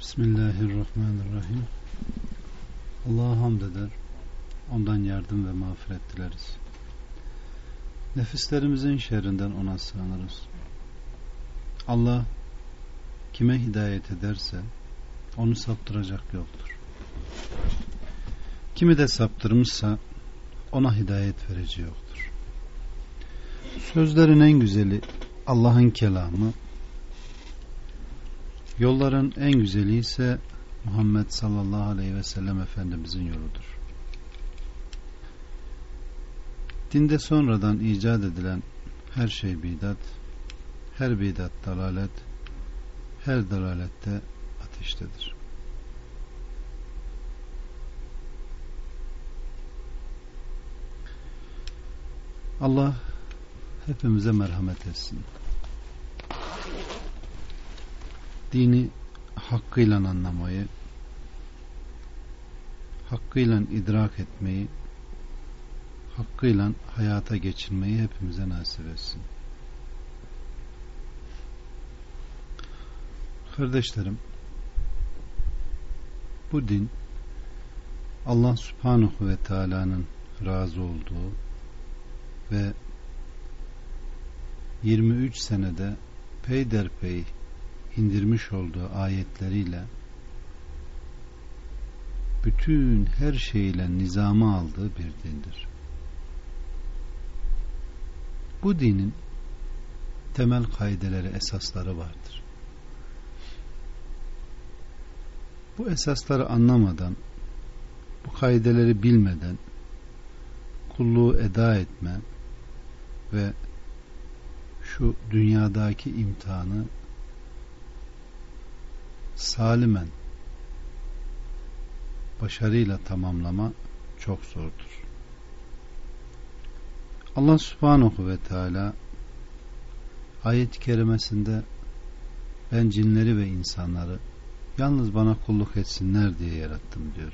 Bismillahirrahmanirrahim. Allah'a hamd eder, ondan yardım ve mağfiret dileriz. Nefislerimizin şerrinden ona sığınırız. Allah kime hidayet ederse onu saptıracak yoktur. Kimi de saptırmışsa ona hidayet verici yoktur. Sözlerin en güzeli Allah'ın kelamı, yolların en güzeli ise Muhammed sallallahu aleyhi ve sellem Efendimizin yoludur. Dinde sonradan icat edilen her şey bidat, her bidat dalalet, her dalalette ateştedir. Allah hepimize merhamet etsin. Dini hakkıyla anlamayı, hakkıyla idrak etmeyi, hakkıyla hayata geçirmeyi hepimize nasip etsin. Kardeşlerim, bu din Allah Subhanahu ve Teala'nın razı olduğu ve 23 senede peyderpey indirmiş olduğu ayetleriyle bütün her şeyle nizama aldığı bir dindir. Bu dinin temel kaideleri, esasları vardır. Bu esasları anlamadan, bu kaideleri bilmeden kulluğu eda etme ve şu dünyadaki imtihanı salimen başarıyla tamamlama çok zordur. Allah Subhanahu ve Teala ayet-i kerimesinde ben cinleri ve insanları yalnız bana kulluk etsinler diye yarattım diyor.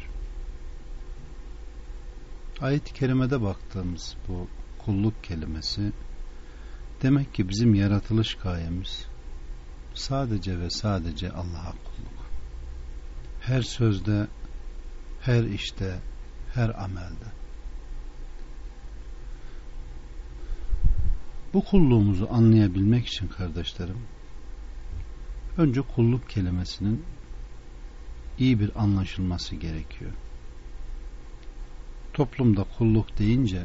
Ayet-i kerimede baktığımız bu kulluk kelimesi demek ki bizim yaratılış gayemiz sadece ve sadece Allah'a kulluk. Her sözde, her işte, her amelde. Bu kulluğumuzu anlayabilmek için kardeşlerim, önce kulluk kelimesinin iyi bir anlaşılması gerekiyor. Toplumda kulluk deyince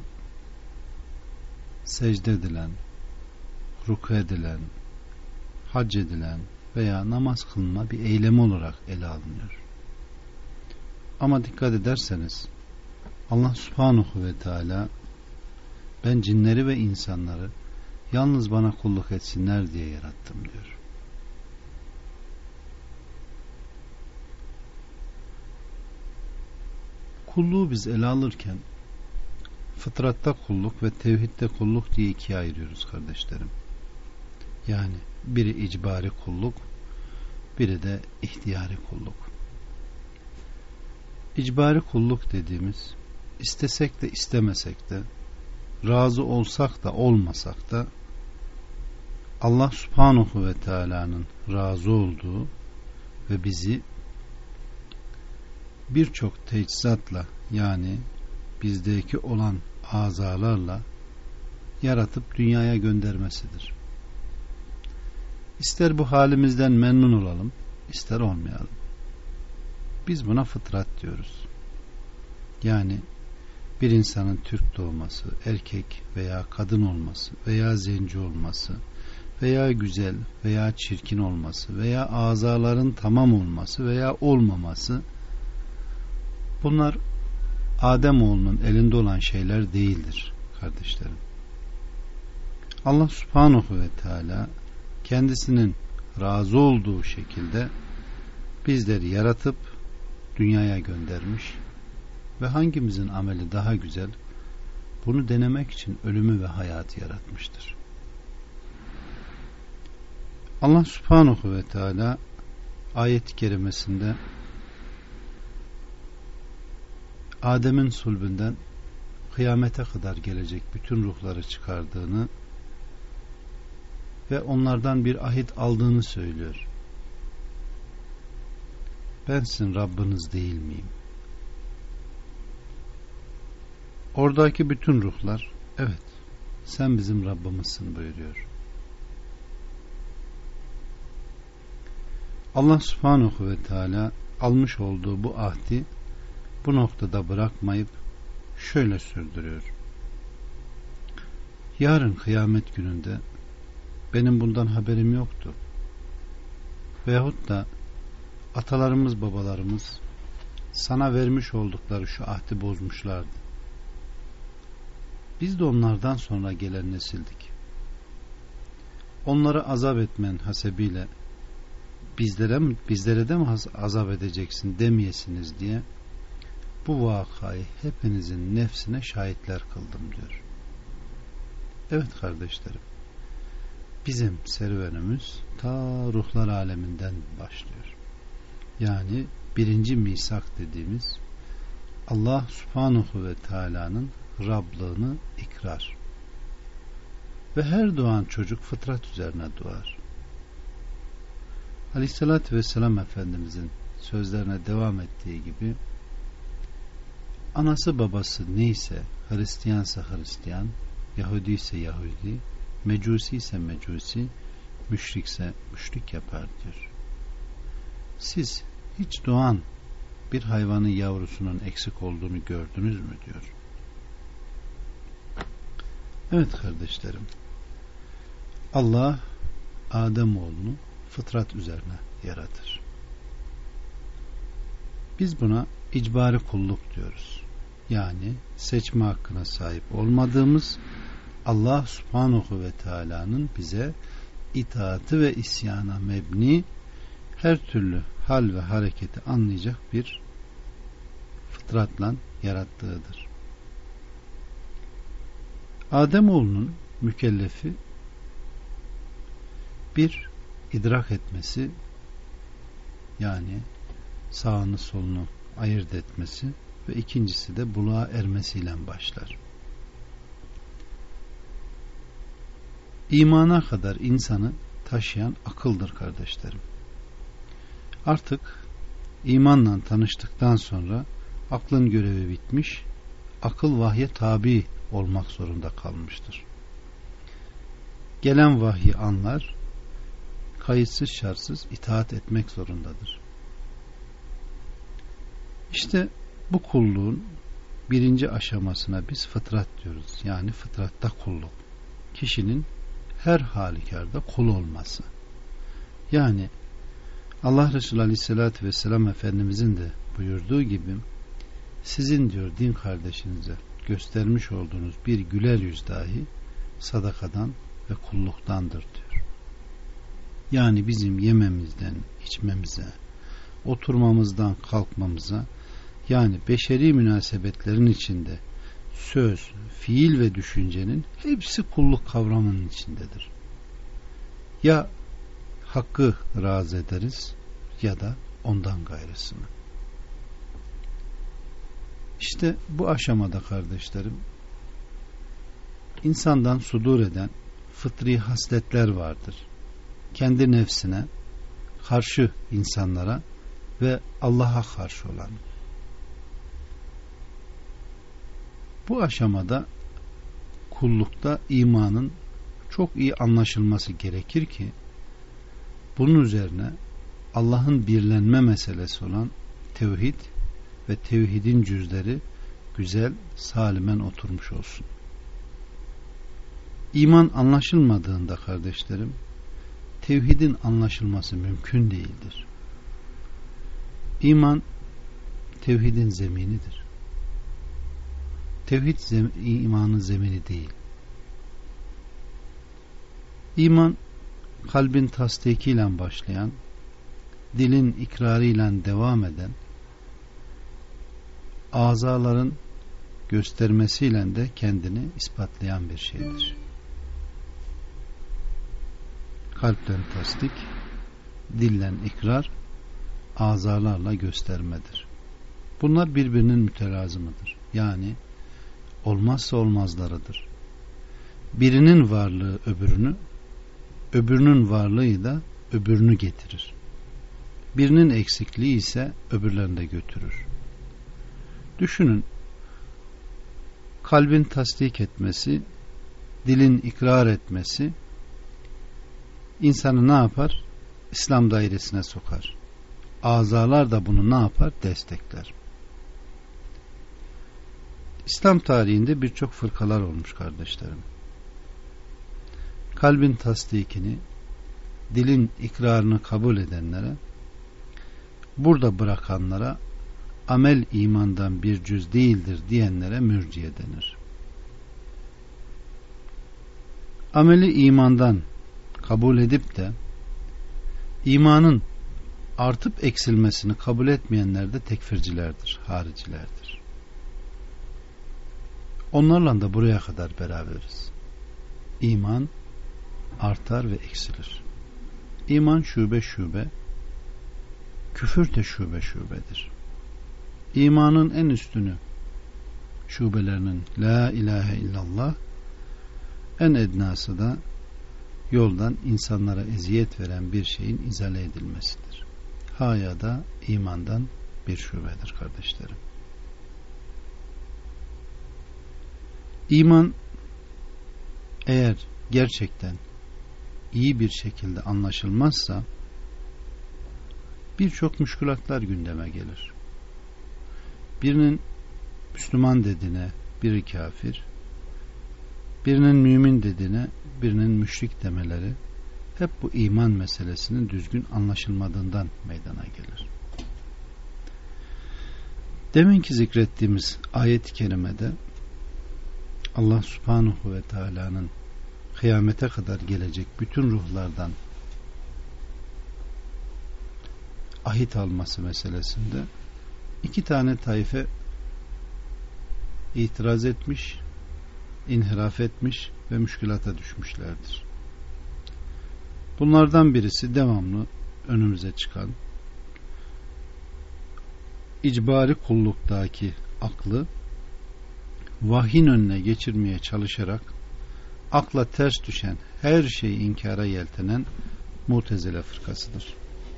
secde edilen, ruku edilen, hac edilen veya namaz kılma bir eylem olarak ele alınıyor. Ama dikkat ederseniz Allah Subhanahu ve Teala ben cinleri ve insanları yalnız bana kulluk etsinler diye yarattım diyor. Kulluğu biz ele alırken fıtratta kulluk ve tevhidde kulluk diye ikiye ayırıyoruz kardeşlerim. Yani biri icbari kulluk, biri de ihtiyari kulluk. İcbari kulluk dediğimiz, istesek de istemesek de, razı olsak da olmasak da Allah Subhanahu ve Teala'nın razı olduğu ve bizi birçok teçhizatla, yani bizdeki olan azalarla yaratıp dünyaya göndermesidir. İster bu halimizden memnun olalım, ister olmayalım. Biz buna fıtrat diyoruz. Yani bir insanın Türk doğması, erkek veya kadın olması veya zenci olması veya güzel veya çirkin olması veya azaların tamam olması veya olmaması, bunlar Ademoğlunun elinde olan şeyler değildir kardeşlerim. Allah Subhanahu ve Teala kendisinin razı olduğu şekilde bizleri yaratıp dünyaya göndermiş ve hangimizin ameli daha güzel, bunu denemek için ölümü ve hayatı yaratmıştır. Allah Subhanahu ve Teala ayet-i kerimesinde Adem'in sulbünden kıyamete kadar gelecek bütün ruhları çıkardığını ve onlardan bir ahit aldığını söylüyor. ben sizin Rabbiniz değil miyim? Oradaki bütün ruhlar evet sen bizim Rabbimizsin buyuruyor. Allah Subhanahu ve Teala almış olduğu bu ahdi bu noktada bırakmayıp şöyle sürdürüyor. Yarın kıyamet gününde benim bundan haberim yoktu. Veyahut da atalarımız babalarımız sana vermiş oldukları şu ahdi bozmuşlardı. Biz de onlardan sonra gelen nesildik. Onları azap etmen hasebiyle bizlere de mi azap edeceksin demeyesiniz diye bu vakayı hepinizin nefsine şahitler kıldım diyor. Evet kardeşlerim, bizim serüvenimiz ta ruhlar aleminden başlıyor. Yani birinci misak dediğimiz Allah Subhanahu ve Teala'nın Rablığını ikrar. Ve her doğan çocuk fıtrat üzerine doğar. Aleyhissalatü vesselam Efendimizin sözlerine devam ettiği gibi anası babası neyse, Hristiyansa Hristiyan, Yahudi ise Yahudi, Mecusi ise Mecusi, müşrikse müşrik yapar diyor. Siz hiç doğan bir hayvanın yavrusunun eksik olduğunu gördünüz mü diyor. Evet kardeşlerim, Allah Ademoğlunu fıtrat üzerine yaratır. Biz buna icbari kulluk diyoruz. Yani seçme hakkına sahip olmadığımız Allah Subhanahu ve Teala'nın bize itaati ve isyana mebni her türlü hal ve hareketi anlayacak bir fıtratla yarattığıdır. Ademoğlunun mükellefi bir idrak etmesi, yani sağını solunu ayırt etmesi ve ikincisi de buluğa ermesiyle başlar. İmana kadar insanı taşıyan akıldır kardeşlerim. Artık imanla tanıştıktan sonra aklın görevi bitmiş, akıl vahye tabi olmak zorunda kalmıştır. Gelen vahyi anlar, kayıtsız şartsız itaat etmek zorundadır. İşte bu kulluğun birinci aşamasına biz fıtrat diyoruz. Yani fıtratta kulluk. Kişinin her halükarda kul olması. Yani Allah Resulü Aleyhisselatü Vesselam Efendimizin de buyurduğu gibi sizin diyor din kardeşinize göstermiş olduğunuz bir güler yüz dahi sadakadan ve kulluktandır diyor. Yani bizim yememizden, içmemize, oturmamızdan kalkmamıza, yani beşeri münasebetlerin içinde söz, fiil ve düşüncenin hepsi kulluk kavramının içindedir. Ya hakkı razı ederiz ya da ondan gayrısını. İşte bu aşamada kardeşlerim, insandan sudur eden fıtri hasletler vardır. Kendi nefsine, karşı insanlara ve Allah'a karşı olan. Bu aşamada kullukta imanın çok iyi anlaşılması gerekir ki bunun üzerine Allah'ın birlenme meselesi olan tevhid ve tevhidin cüzleri güzel, salimen oturmuş olsun. İman anlaşılmadığında kardeşlerim, tevhidin anlaşılması mümkün değildir. İman tevhidin zeminidir. Tevhid imanın zemini değil. İman kalbin tasdikiyle başlayan, dilin ikrarıyla devam eden, azaların göstermesiyle de kendini ispatlayan bir şeydir. Kalpten tasdik, dillen ikrar, azalarla göstermedir. Bunlar birbirinin mütelazımıdır. Yani olmazsa olmazlarıdır. Birinin varlığı öbürünü, öbürünün varlığı da öbürünü getirir. Birinin eksikliği ise öbürlerini de götürür. Düşünün, kalbin tasdik etmesi, dilin ikrar etmesi insanı ne yapar? İslam dairesine sokar. Azalar da bunu ne yapar? Destekler. İslam tarihinde birçok fırkalar olmuş kardeşlerim. Kalbin tasdikini, dilin ikrarını kabul edenlere, burada bırakanlara, amel imandan bir cüz değildir diyenlere mürciye denir. Ameli imandan kabul edip de imanın artıp eksilmesini kabul etmeyenler de tekfircilerdir, haricilerdir. Onlarla da buraya kadar beraberiz. İman artar ve eksilir. İman şube şube, küfür de şube şubedir. İmanın en üstünü şubelerinin la ilahe illallah, en ednası da yoldan insanlara eziyet veren bir şeyin izale edilmesidir. Haya da imandan bir şubedir kardeşlerim. İman eğer gerçekten iyi bir şekilde anlaşılmazsa birçok müşkülatlar gündeme gelir. Birinin Müslüman dediğine biri kafir, birinin mümin dediğine birinin müşrik demeleri hep bu iman meselesinin düzgün anlaşılmadığından meydana gelir. Deminki zikrettiğimiz ayet-i kerimede Allah Subhanahu ve Teala'nın kıyamete kadar gelecek bütün ruhlardan ahit alması meselesinde iki tane taife itiraz etmiş, inhiraf etmiş ve müşkülata düşmüşlerdir. Bunlardan birisi devamlı önümüze çıkan icbari kulluktaki aklı vahyin önüne geçirmeye çalışarak akla ters düşen her şeyi inkara yeltenen Mu'tezile fırkasıdır.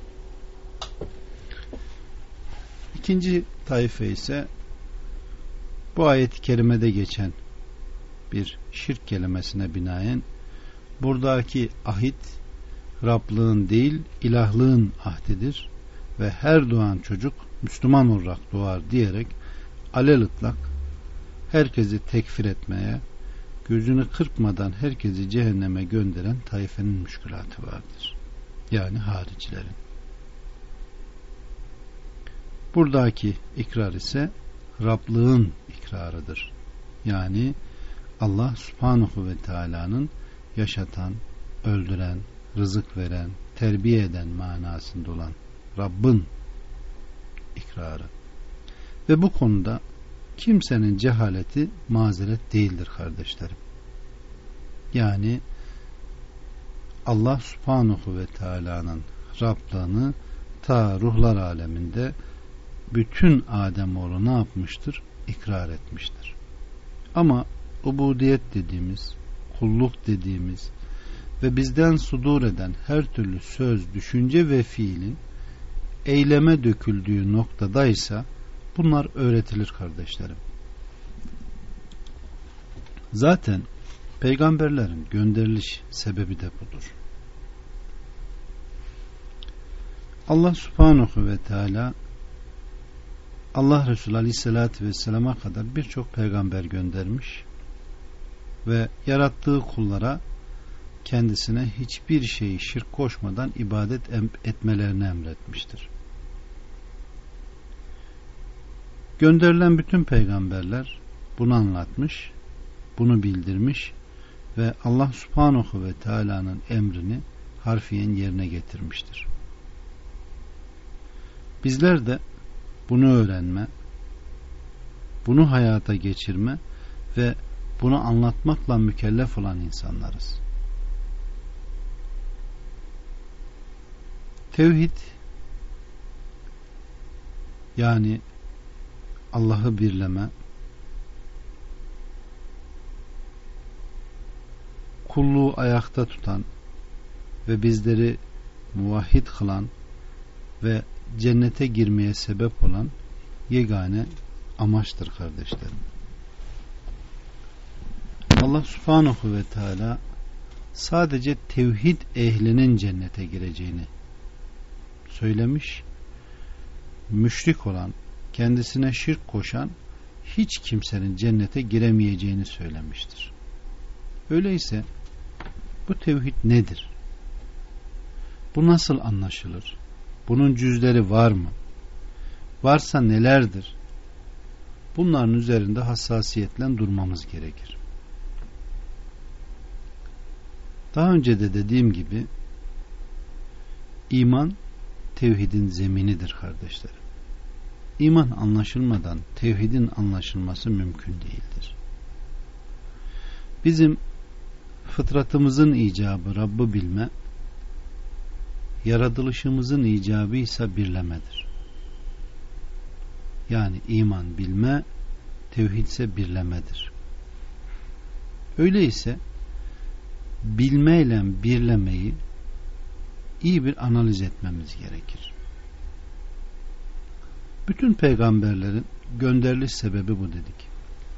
İkinci taife ise bu ayet-i kerimede geçen bir şirk kelimesine binaen buradaki ahit Rablığın değil ilahlığın ahdidir ve her doğan çocuk Müslüman olarak doğar diyerek alelıtlak herkesi tekfir etmeye, gözünü kırpmadan herkesi cehenneme gönderen taifenin müşkülatı vardır. Yani haricilerin. Buradaki ikrar ise Rablığın ikrarıdır. Yani Allah Subhanahu ve Teala'nın yaşatan, öldüren, rızık veren, terbiye eden manasında olan Rabbin ikrarı. Ve bu konuda kimsenin cehaleti mazeret değildir kardeşlerim. Yani Allah Subhanahu ve Teala'nın Rablığını ta ruhlar aleminde bütün Ademoğlu ne yapmıştır? İkrar etmiştir. Ama ubudiyet dediğimiz, kulluk dediğimiz ve bizden sudur eden her türlü söz, düşünce ve fiilin eyleme döküldüğü noktadaysa bunlar öğretilir kardeşlerim. Zaten peygamberlerin gönderiliş sebebi de budur. Allah Subhanahu ve Teala Allah Resulü Aleyhisselatü Vesselam'a kadar birçok peygamber göndermiş ve yarattığı kullara kendisine hiçbir şeyi şirk koşmadan ibadet etmelerini emretmiştir. Gönderilen bütün peygamberler bunu anlatmış, bunu bildirmiş ve Allah Subhanahu ve Teala'nın emrini harfiyen yerine getirmiştir. Bizler de bunu öğrenme, bunu hayata geçirme ve bunu anlatmakla mükellef olan insanlarız. Tevhid yani Allah'ı birleme, kulluğu ayakta tutan ve bizleri muvahhid kılan ve cennete girmeye sebep olan yegane amaçtır kardeşlerim. Allah Subhanahu ve Teala sadece tevhid ehlinin cennete gireceğini söylemiş. Müşrik olan, kendisine şirk koşan hiç kimsenin cennete giremeyeceğini söylemiştir. Öyleyse bu tevhid nedir? Bu nasıl anlaşılır? Bunun cüzleri var mı? Varsa nelerdir? Bunların üzerinde hassasiyetle durmamız gerekir. Daha önce de dediğim gibi iman tevhidin zeminidir kardeşlerim. İman anlaşılmadan tevhidin anlaşılması mümkün değildir. Bizim fıtratımızın icabı Rabb'ı bilme, yaratılışımızın icabı ise birlemedir. Yani iman bilme, tevhid ise birlemedir. Öyleyse bilmeyle birlemeyi iyi bir analiz etmemiz gerekir. Bütün peygamberlerin gönderiliş sebebi bu dedik.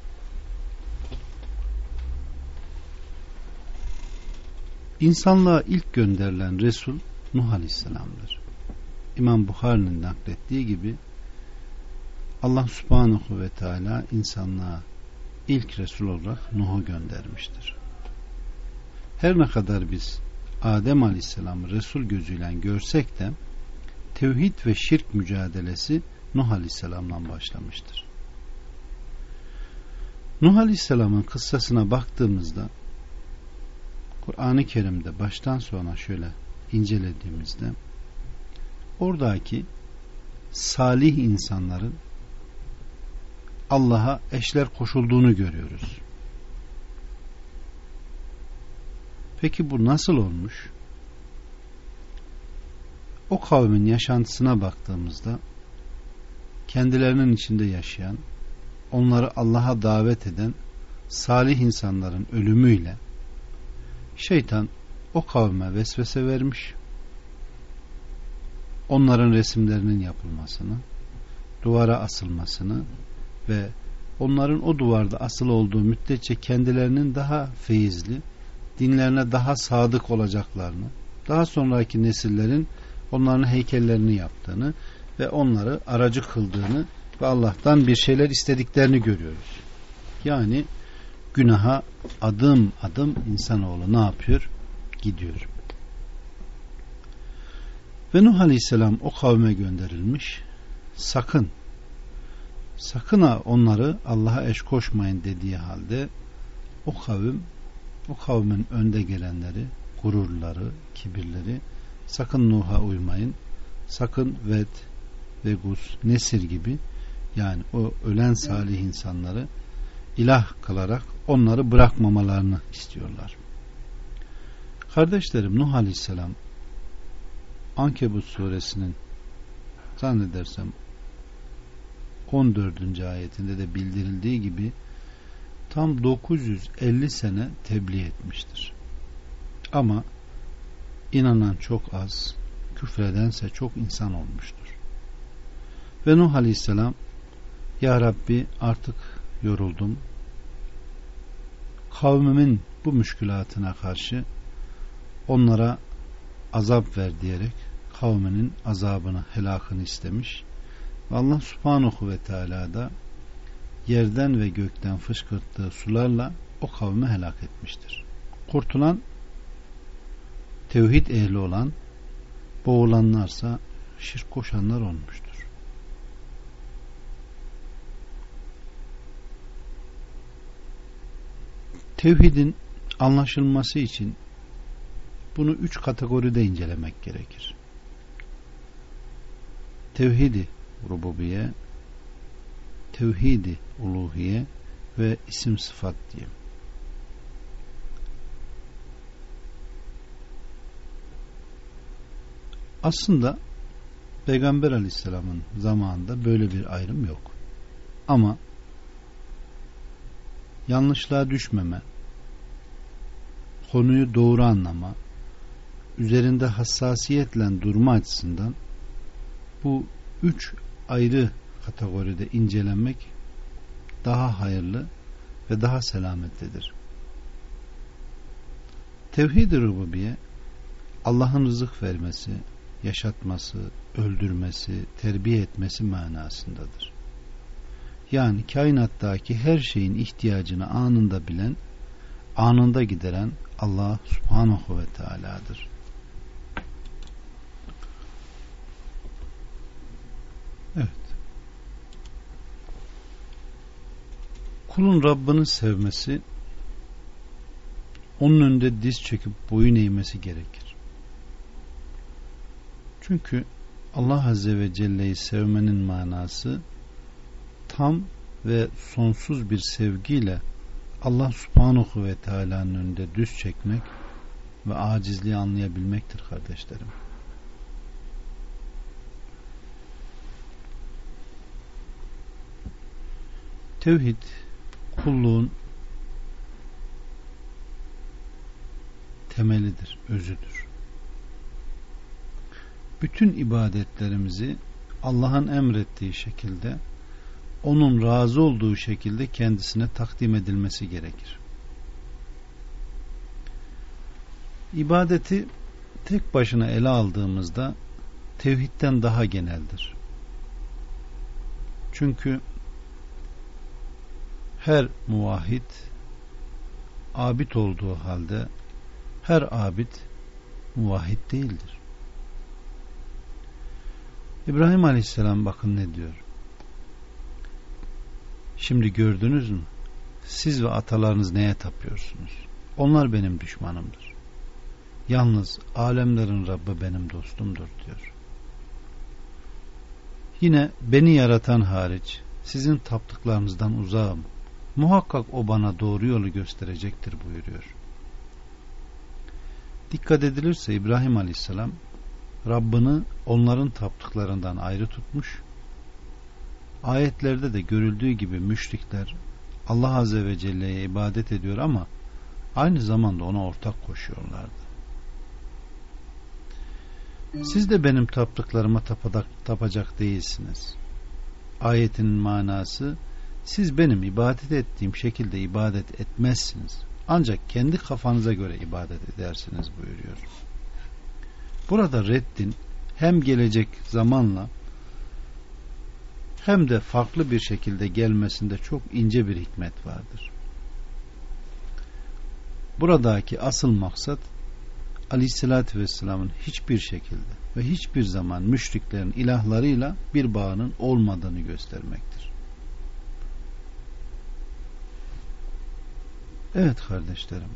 İnsanlığa ilk gönderilen Resul Nuh Aleyhisselam'dır. İmam Buhari'nin naklettiği gibi Allah Subhanahu ve Teala insanlığa ilk Resul olarak Nuh'u göndermiştir. Her ne kadar biz Adem Aleyhisselam'ı Resul gözüyle görsek de tevhid ve şirk mücadelesi Nuh Aleyhisselam'dan başlamıştır. Nuh Aleyhisselam'ın kıssasına baktığımızda Kur'an-ı Kerim'de baştan sona şöyle incelediğimizde oradaki salih insanların Allah'a eşler koşulduğunu görüyoruz. Peki bu nasıl olmuş? O kavmin yaşantısına baktığımızda kendilerinin içinde yaşayan, onları Allah'a davet eden salih insanların ölümüyle şeytan o kavme vesvese vermiş, onların resimlerinin yapılmasını, duvara asılmasını ve onların o duvarda asılı olduğu müddetçe kendilerinin daha feyizli, dinlerine daha sadık olacaklarını, daha sonraki nesillerin onların heykellerini yaptığını ve onları aracı kıldığını ve Allah'tan bir şeyler istediklerini görüyoruz. Yani günaha adım adım insanoğlu ne yapıyor? Gidiyor. Ve Nuh Aleyhisselam o kavme gönderilmiş. Sakın ha onları Allah'a eş koşmayın dediği halde o kavmin önde gelenleri, gururları, kibirleri sakın Nuh'a uymayın. Sakın Ved ve Gus, Nesir gibi yani o ölen salih insanları ilah kılarak onları bırakmamalarını istiyorlar. Kardeşlerim, Nuh Aleyhisselam Ankebut suresinin zannedersem 14. ayetinde de bildirildiği gibi tam 950 sene tebliğ etmiştir. Ama inanan çok az, küfredense çok insan olmuştur. Ve Nuh Aleyhisselam, Ya Rabbi artık yoruldum, kavmimin bu müşkülatına karşı onlara azap ver diyerek kavminin azabını, helakını istemiş. Ve Allah Subhanahu ve Teala da yerden ve gökten fışkırttığı sularla o kavmi helak etmiştir. Kurtulan, tevhid ehli olan, boğulanlarsa şirk koşanlar olmuştur. Tevhidin anlaşılması için bunu 3 kategoride incelemek gerekir. Tevhidi rububiye, tevhidi uluhiye ve isim sıfat diye. Aslında Peygamber Aleyhisselam'ın zamanında böyle bir ayrım yok. Ama yanlışlığa düşmeme, konuyu doğru anlama, üzerinde hassasiyetle durma açısından bu 3 ayrı kategoride incelenmek daha hayırlı ve daha selametlidir. Tevhid-i rububiye, Allah'ın rızık vermesi, yaşatması, öldürmesi, terbiye etmesi manasındadır. Yani kainattaki her şeyin ihtiyacını anında bilen, anında gideren Allah Subhanahu ve Teala'dır. Evet. Kulun Rabbini sevmesi, onun önünde diz çöküp boyun eğmesi gerekir. Çünkü Allah Azze ve Celle'yi sevmenin manası tam ve sonsuz bir sevgiyle Allah Subhanahu ve Teala'nın önünde düz çekmek ve acizliği anlayabilmektir kardeşlerim. Tevhid, kulluğun temelidir, özüdür. Bütün ibadetlerimizi Allah'ın emrettiği şekilde, onun razı olduğu şekilde kendisine takdim edilmesi gerekir. İbadeti tek başına ele aldığımızda tevhidden daha geneldir. Çünkü her muvahhid abid olduğu halde her abid muvahhid değildir. İbrahim Aleyhisselam bakın ne diyor. Şimdi gördünüz mü? Siz ve atalarınız neye tapıyorsunuz? Onlar benim düşmanımdır. Yalnız alemlerin Rabbi benim dostumdur diyor. Yine beni yaratan hariç sizin taptıklarınızdan uzağım. Muhakkak o bana doğru yolu gösterecektir buyuruyor. Dikkat edilirse İbrahim Aleyhisselam Rabbini onların taptıklarından ayrı tutmuş. Ayetlerde de görüldüğü gibi müşrikler Allah Azze ve Celle'ye ibadet ediyor ama aynı zamanda ona ortak koşuyorlardı. Siz de benim taptıklarıma tapacak değilsiniz. Ayetin manası, siz benim ibadet ettiğim şekilde ibadet etmezsiniz. Ancak kendi kafanıza göre ibadet edersiniz buyuruyor. Burada reddin hem gelecek zamanla hem de farklı bir şekilde gelmesinde çok ince bir hikmet vardır. Buradaki asıl maksat Aleyhisselatü Vesselam'ın hiçbir şekilde ve hiçbir zaman müşriklerin ilahlarıyla bir bağının olmadığını göstermektir. Evet kardeşlerim,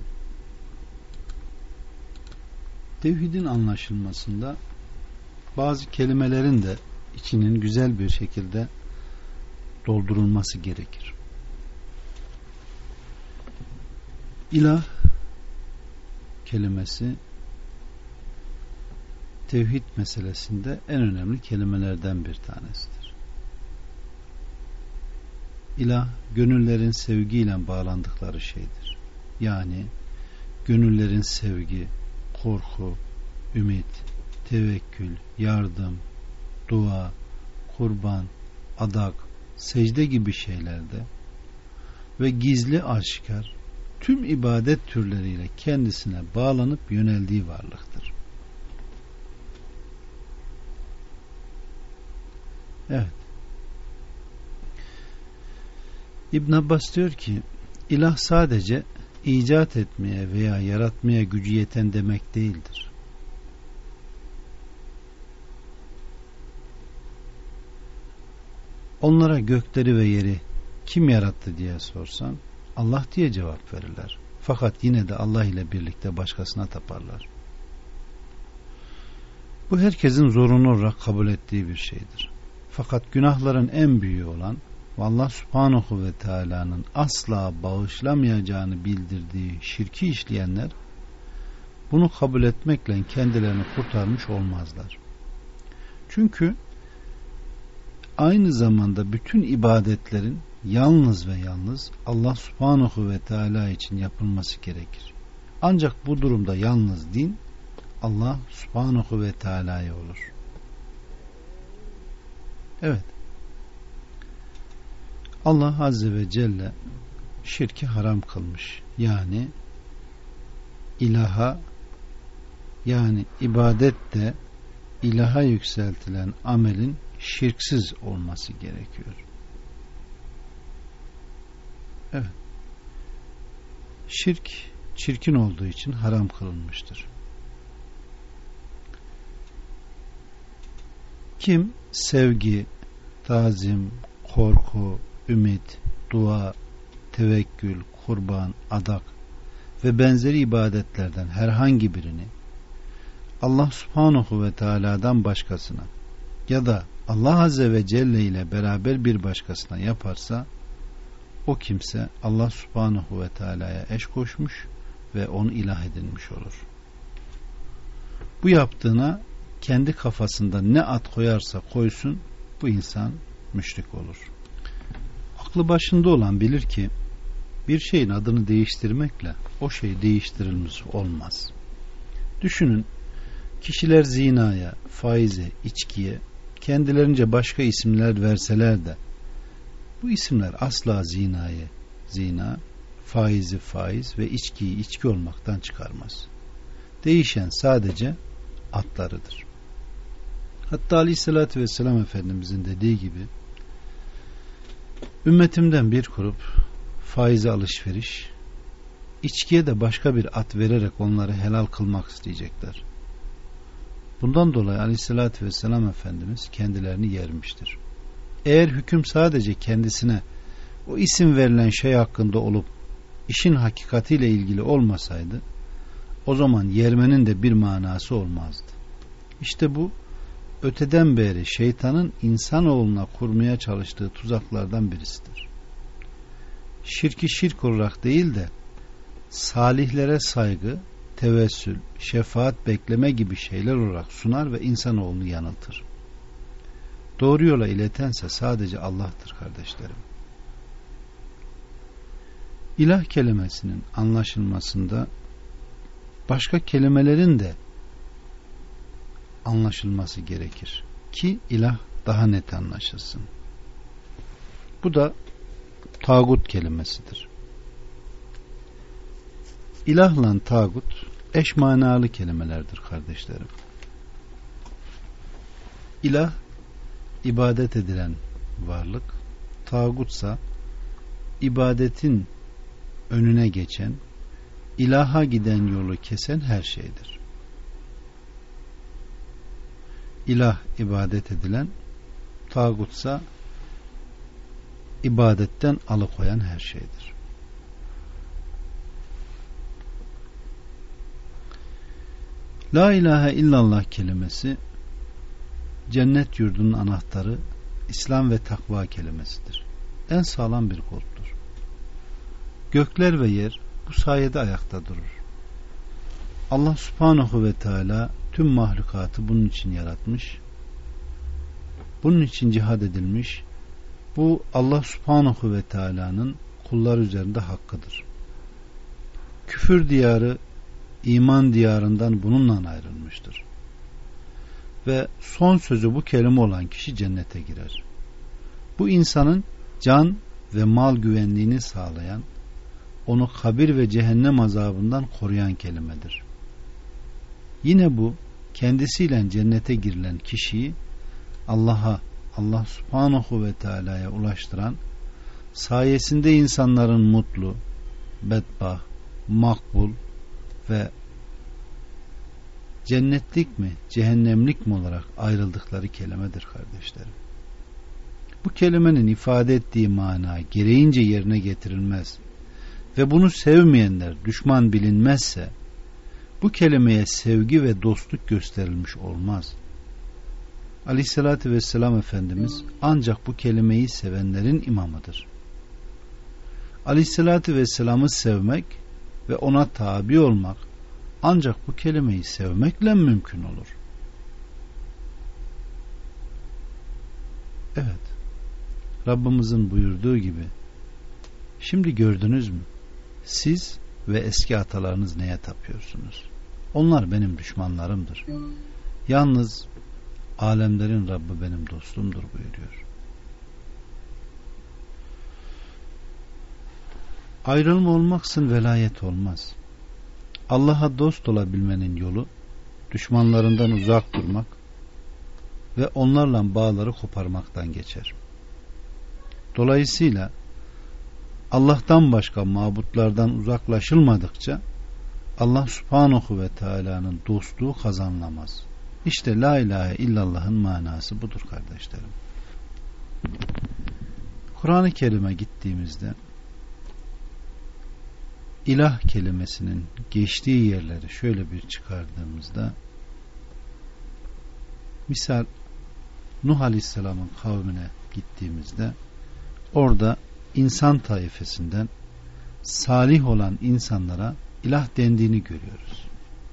tevhidin anlaşılmasında bazı kelimelerin de içinin güzel bir şekilde doldurulması gerekir. İlah kelimesi tevhid meselesinde en önemli kelimelerden bir tanesidir. İlah, gönüllerin sevgiyle bağlandıkları şeydir. Yani gönüllerin sevgi, korku, ümit, tevekkül, yardım, dua, kurban, adak, secde gibi şeylerde ve gizli aşikar tüm ibadet türleriyle kendisine bağlanıp yöneldiği varlıktır. Evet. İbn Abbas diyor ki, ilah sadece icat etmeye veya yaratmaya gücü yeten demek değildir. Onlara gökleri ve yeri kim yarattı diye sorsan Allah diye cevap verirler. Fakat yine de Allah ile birlikte başkasına taparlar. Bu herkesin zorunlu olarak kabul ettiği bir şeydir. Fakat günahların en büyüğü olan ve Allah Subhanahu ve Teala'nın asla bağışlamayacağını bildirdiği şirki işleyenler bunu kabul etmekle kendilerini kurtarmış olmazlar. Çünkü aynı zamanda bütün ibadetlerin yalnız ve yalnız Allah Subhanahu ve Teala için yapılması gerekir. Ancak bu durumda yalnız din Allah Subhanahu ve Teala'ya olur. Evet. Allah Azze ve Celle şirki haram kılmış. Yani ilaha, yani ibadette ilaha yükseltilen amelin şirksiz olması gerekiyor. Evet. Şirk çirkin olduğu için haram kılınmıştır. Kim sevgi, tazim, korku, ümit, dua, tevekkül, kurban, adak ve benzeri ibadetlerden herhangi birini Allah Subhanahu ve Teala'dan başkasına ya da Allah Azze ve Celle ile beraber bir başkasına yaparsa, o kimse Allah Subhanahu ve Teala'ya eş koşmuş ve onu ilah edinmiş olur. Bu yaptığına kendi kafasında ne ad koyarsa koysun, bu insan müşrik olur. Aklı başında olan bilir ki bir şeyin adını değiştirmekle o şey değiştirilmiş olmaz. Düşünün, kişiler zinaya, faize, içkiye kendilerince başka isimler verseler de bu isimler asla zinayı zina, faizi faiz ve içkiyi içki olmaktan çıkarmaz. Değişen sadece adlarıdır. Hatta Aleyhisselatü Vesselam Efendimizin dediği gibi, ümmetimden bir grup faize alışveriş, içkiye de başka bir ad vererek onları helal kılmak isteyecekler. Bundan dolayı Aleyhisselatü Vesselam Efendimiz kendilerini yermiştir. Eğer hüküm sadece kendisine o isim verilen şey hakkında olup işin hakikatiyle ilgili olmasaydı, o zaman yermenin de bir manası olmazdı. İşte bu öteden beri şeytanın insanoğluna kurmaya çalıştığı tuzaklardan birisidir. Şirki şirk olarak değil de salihlere saygı, tevessül, şefaat bekleme gibi şeyler olarak sunar ve insanoğlunu yanıltır. Doğru yola iletense sadece Allah'tır kardeşlerim. İlah kelimesinin anlaşılmasında başka kelimelerin de anlaşılması gerekir ki ilah daha net anlaşılsın. Bu da tağut kelimesidir. İlahla tağut eş manalı kelimelerdir kardeşlerim. İlah ibadet edilen varlık, tağutsa ibadetin önüne geçen, ilaha giden yolu kesen her şeydir. İlah ibadet edilen, tağutsa ibadetten alıkoyan her şeydir. La ilahe illallah kelimesi cennet yurdunun anahtarı, İslam ve takva kelimesidir. En sağlam bir kulptur. Gökler ve yer bu sayede ayakta durur. Allah Subhanahu ve Teala tüm mahlukatı bunun için yaratmış. Bunun için cihad edilmiş. Bu Allah Subhanahu ve Teala'nın kullar üzerinde hakkıdır. Küfür diyarı iman diyarından bununla ayrılmıştır. Ve son sözü bu kelime olan kişi cennete girer. Bu insanın can ve mal güvenliğini sağlayan, onu kabir ve cehennem azabından koruyan kelimedir. Yine bu kendisiyle cennete girilen kişiyi Allah Subhanahu ve Teala'ya ulaştıran, sayesinde insanların mutlu, bedbaht, makbul ve cennetlik mi, cehennemlik mi olarak ayrıldıkları kelimedir kardeşlerim. Bu kelimenin ifade ettiği mana gereğince yerine getirilmez ve bunu sevmeyenler düşman bilinmezse, bu kelimeye sevgi ve dostluk gösterilmiş olmaz. Aleyhissalatü vesselam Efendimiz ancak bu kelimeyi sevenlerin imamıdır. Aleyhissalatü vesselam'ı sevmek ve ona tabi olmak ancak bu kelimeyi sevmekle mümkün olur. Evet, Rabbimizin buyurduğu gibi, şimdi gördünüz mü? Siz ve eski atalarınız neye tapıyorsunuz? Onlar benim düşmanlarımdır. Yalnız alemlerin Rabbi benim dostumdur buyuruyor. Ayrılma olmaksın velayet olmaz. Allah'a dost olabilmenin yolu düşmanlarından uzak durmak ve onlarla bağları koparmaktan geçer. Dolayısıyla Allah'tan başka mabutlardan uzaklaşılmadıkça Allah Subhanahu ve Teala'nın dostluğu kazanılamaz. İşte la ilahe illallah'ın manası budur kardeşlerim. Kur'an-ı Kerim'e gittiğimizde ilah kelimesinin geçtiği yerleri şöyle bir çıkardığımızda, misal Nuh Aleyhisselam'ın kavmine gittiğimizde orada insan taifesinden salih olan insanlara ilah dendiğini görüyoruz.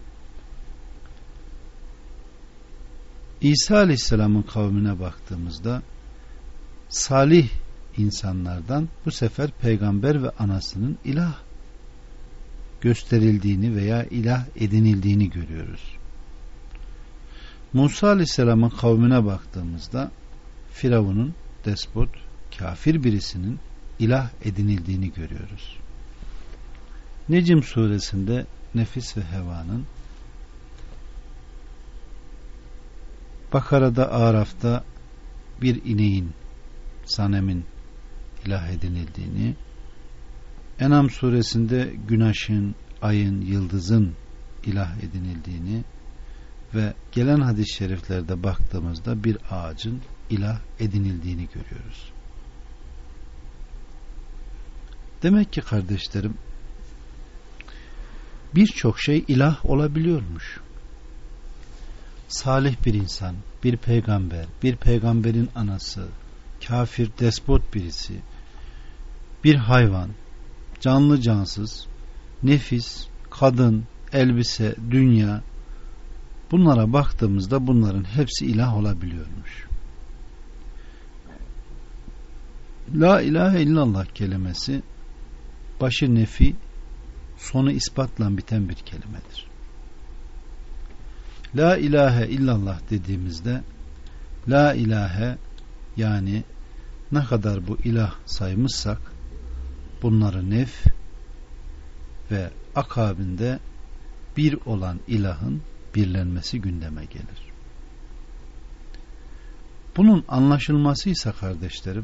İsa Aleyhisselam'ın kavmine baktığımızda salih insanlardan bu sefer peygamber ve anasının ilah gösterildiğini veya ilah edinildiğini görüyoruz. Musa Aleyhisselam'ın kavmine baktığımızda Firavun'un despot, kafir birisinin ilah edinildiğini görüyoruz. Necm suresinde nefis ve hevanın, Bakara'da, Araf'ta bir ineğin, sanemin ilah edinildiğini, En'am suresinde güneşin, ayın, yıldızın ilah edinildiğini ve gelen hadis-i şeriflerde baktığımızda bir ağacın ilah edinildiğini görüyoruz. Demek ki kardeşlerim, birçok şey ilah olabiliyormuş. Salih bir insan, bir peygamber, bir peygamberin anası, kafir, despot birisi, bir hayvan, canlı cansız, nefis, kadın, elbise, dünya, bunlara baktığımızda bunların hepsi ilah olabiliyormuş. La ilahe illallah kelimesi başı nefi, sonu ispatla biten bir kelimedir. La ilahe illallah dediğimizde la ilahe, yani ne kadar bu ilah saymışsak bunları nef ve akabinde bir olan ilahın birlenmesi gündeme gelir. Bunun anlaşılması ise kardeşlerim,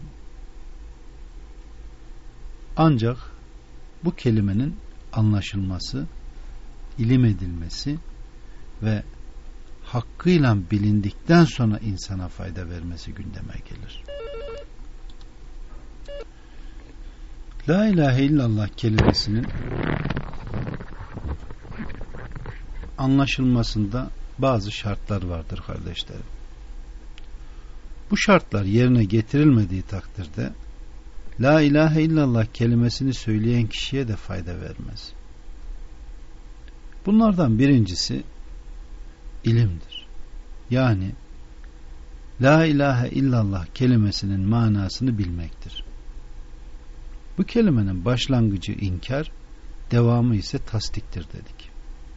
ancak bu kelimenin anlaşılması, ilim edilmesi ve hakkıyla bilindikten sonra insana fayda vermesi gündeme gelir. La ilahe illallah kelimesinin anlaşılmasında bazı şartlar vardır kardeşlerim. Bu şartlar yerine getirilmediği takdirde La ilahe illallah kelimesini söyleyen kişiye de fayda vermez. Bunlardan birincisi ilimdir. Yani La ilahe illallah kelimesinin manasını bilmektir. Bu kelimenin başlangıcı inkar, devamı ise tasdiktir dedik.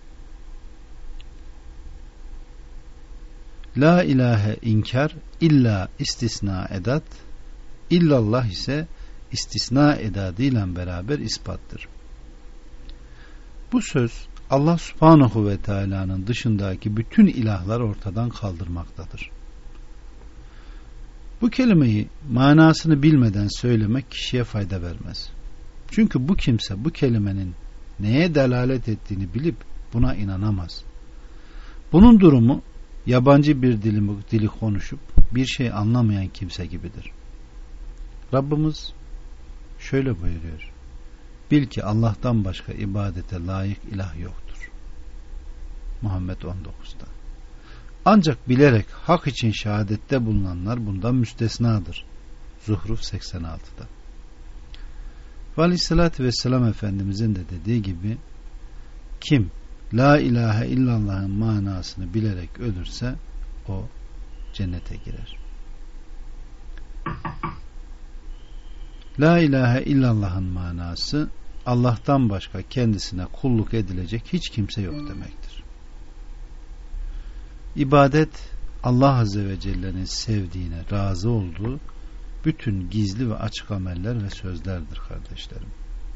La ilahe inkar, illa istisna edat, illallah ise istisna edadıyla beraber ispattır. Bu söz Allah Subhanahu ve Teala'nın dışındaki bütün ilahlar ortadan kaldırmaktadır. Bu kelimeyi manasını bilmeden söylemek kişiye fayda vermez. Çünkü bu kimse bu kelimenin neye delalet ettiğini bilip buna inanamaz. Bunun durumu yabancı bir dili konuşup bir şey anlamayan kimse gibidir. Rabbimiz şöyle buyuruyor: bil ki Allah'tan başka ibadete layık ilah yoktur. Muhammed 19'da. Ancak bilerek hak için şehadette bulunanlar bundan müstesnadır. Zuhruf 86'da. Ve Aleyhisselatü Vesselam Efendimizin de dediği gibi, kim La ilahe illallah'ın manasını bilerek ölürse o cennete girer. La ilahe illallah'ın manası Allah'tan başka kendisine kulluk edilecek hiç kimse yok demektir. İbadet Allah Azze ve Celle'nin sevdiğine, razı olduğu bütün gizli ve açık ameller ve sözlerdir kardeşlerim.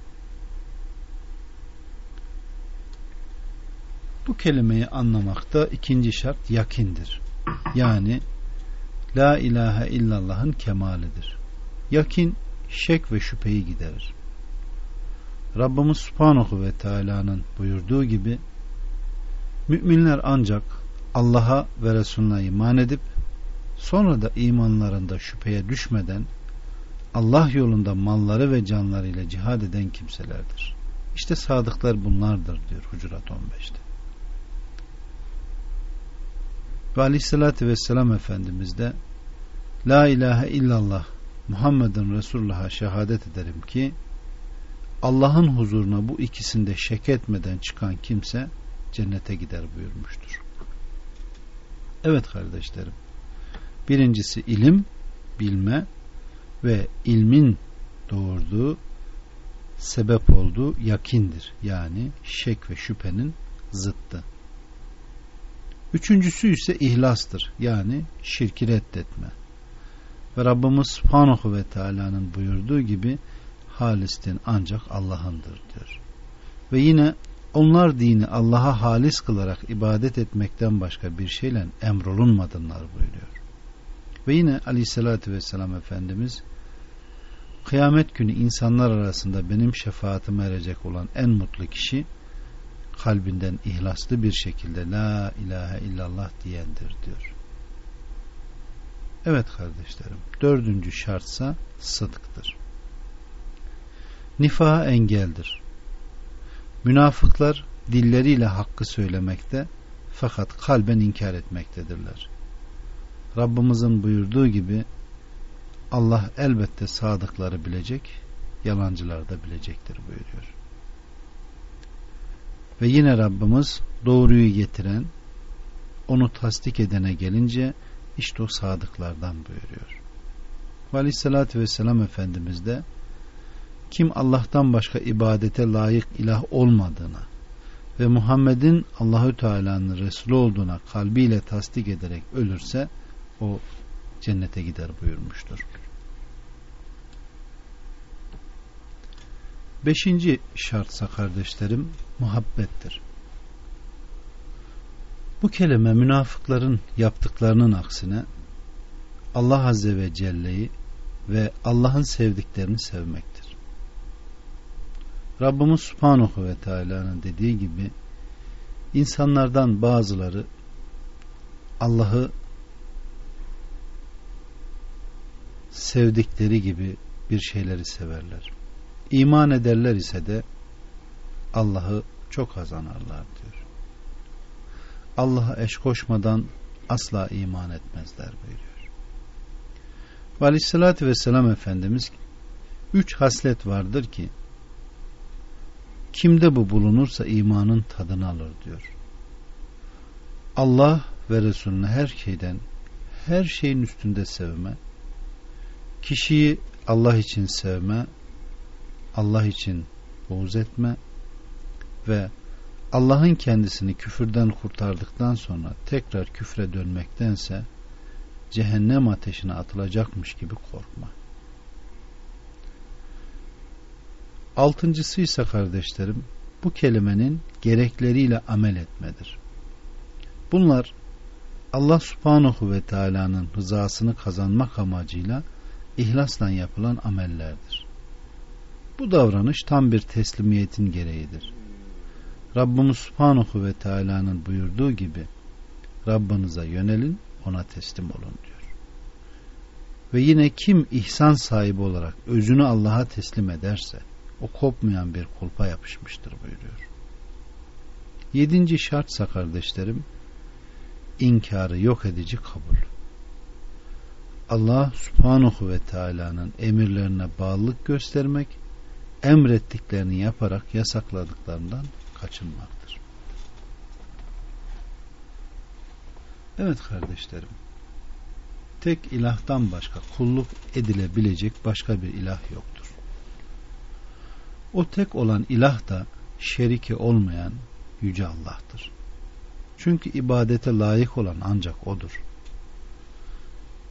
Bu kelimeyi anlamakta ikinci şart yakindir. Yani La ilahe illallah'ın kemalidir. Yakin şek ve şüpheyi giderir. Rabbimiz Subhanahu ve Teala'nın buyurduğu gibi müminler ancak Allah'a ve Resulüne iman edip sonra da imanlarında şüpheye düşmeden Allah yolunda malları ve canlarıyla cihad eden kimselerdir. İşte sadıklar bunlardır diyor Hucurat 15'te. Ve aleyhissalatü vesselam Efendimiz de La ilahe illallah Muhammedun Resulullah'a şehadet ederim ki Allah'ın huzuruna bu ikisinde şek etmeden çıkan kimse cennete gider buyurmuştur. Evet kardeşlerim, birincisi ilim, bilme ve ilmin doğurduğu, sebep olduğu yakindir. Yani şek ve şüphenin zıttı. Üçüncüsü ise ihlastır. Yani şirki reddetme. Ve Rabbimiz Subhanahu ve Teala'nın buyurduğu gibi halis din ancak Allah'ındır diyor. Ve yine onlar dini Allah'a halis kılarak ibadet etmekten başka bir şeyle emrolunmadılar buyuruyor. Ve yine aleyhissalatü vesselam Efendimiz kıyamet günü insanlar arasında benim şefaatime erecek olan en mutlu kişi kalbinden ihlaslı bir şekilde La ilahe illallah diyendir diyor. Evet kardeşlerim, dördüncü şartsa sıdktır. Nifaha engeldir. Münafıklar dilleriyle hakkı söylemekte fakat kalben inkar etmektedirler. Rabbimizin buyurduğu gibi Allah elbette sadıkları bilecek, yalancıları da bilecektir buyuruyor. Ve yine Rabbimiz doğruyu getiren, onu tasdik edene gelince işte o sadıklardan buyuruyor. Ve aleyhissalatü vesselam Efendimiz de kim Allah'tan başka ibadete layık ilah olmadığına ve Muhammed'in Allahü Teala'nın Resulü olduğuna kalbiyle tasdik ederek ölürse o cennete gider buyurmuştur. Beşinci şartsa kardeşlerim muhabbettir. Bu kelime münafıkların yaptıklarının aksine Allah Azze ve Celle'yi ve Allah'ın sevdiklerini sevmektir. Rabbimiz Subhanahu ve Teala'nın dediği gibi insanlardan bazıları Allah'ı sevdikleri gibi bir şeyleri severler. İman ederler ise de Allah'ı çok az anarlar diyor. Allah'a eş koşmadan asla iman etmezler buyuruyor. Ve aleyhissalatü vesselam Efendimiz 3 haslet vardır ki kimde bu bulunursa imanın tadını alır diyor. Allah ve Resulüne her şeyin üstünde sevme, kişiyi Allah için sevme, Allah için buğz etme ve Allah'ın kendisini küfürden kurtardıktan sonra tekrar küfre dönmektense cehennem ateşine atılacakmış gibi korkma. Altıncısı ise kardeşlerim bu kelimenin gerekleriyle amel etmedir. Bunlar Allah Subhanahu ve Teala'nın rızasını kazanmak amacıyla ihlasla yapılan amellerdir. Bu davranış tam bir teslimiyetin gereğidir. Rabbimiz Subhanahu ve Teala'nın buyurduğu gibi Rabbinize yönelin, ona teslim olun diyor. Ve yine kim ihsan sahibi olarak özünü Allah'a teslim ederse o kopmayan bir kulpa yapışmıştır buyuruyor. 7. şartsa kardeşlerim inkarı yok edici kabul. Allah Subhanahu ve Teala'nın emirlerine bağlılık göstermek, emrettiklerini yaparak yasakladıklarından kaçınmaktır. Evet kardeşlerim, tek ilahtan başka kulluk edilebilecek başka bir ilah yoktur. O tek olan ilah da şeriki olmayan Yüce Allah'tır. Çünkü ibadete layık olan ancak O'dur.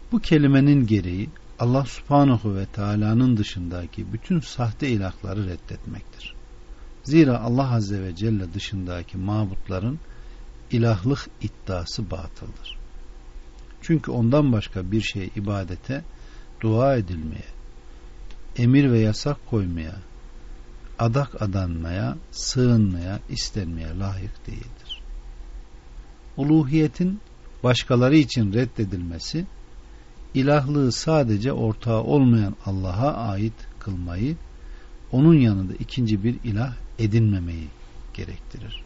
Bu kelimenin gereği Allah Subhanahu ve Teala'nın dışındaki bütün sahte ilahları reddetmektir. Zira Allah Azze ve Celle dışındaki mabutların ilahlık iddiası batıldır. Çünkü ondan başka bir şeye ibadete, dua edilmeye, emir ve yasak koymaya, adak adanmaya, sığınmaya, istenmeye layık değildir. Uluhiyetin başkaları için reddedilmesi, ilahlığı sadece ortağı olmayan Allah'a ait kılmayı, onun yanında ikinci bir ilah edinmemeyi gerektirir.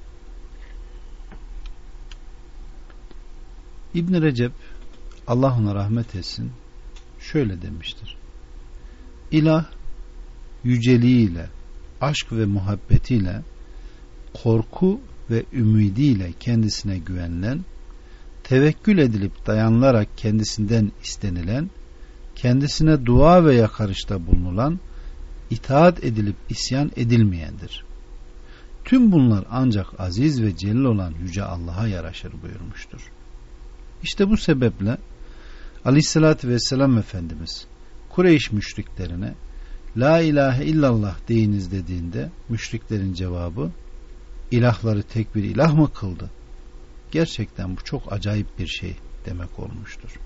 İbn Recep, Allah ona rahmet etsin, şöyle demiştir: İlah yüceliğiyle, aşk ve muhabbetiyle, korku ve ümidiyle kendisine güvenilen, tevekkül edilip dayanılarak kendisinden istenilen, kendisine dua ve yakarışta bulunulan, itaat edilip isyan edilmeyendir. Tüm bunlar ancak aziz ve celil olan Yüce Allah'a yaraşır buyurmuştur. İşte bu sebeple Aleyhisselatü Vesselam Efendimiz Kureyş müşriklerine La ilahe illallah deyiniz dediğinde müşriklerin cevabı, ilahları tek bir ilah mı kıldı? Gerçekten bu çok acayip bir şey demek olmuştur.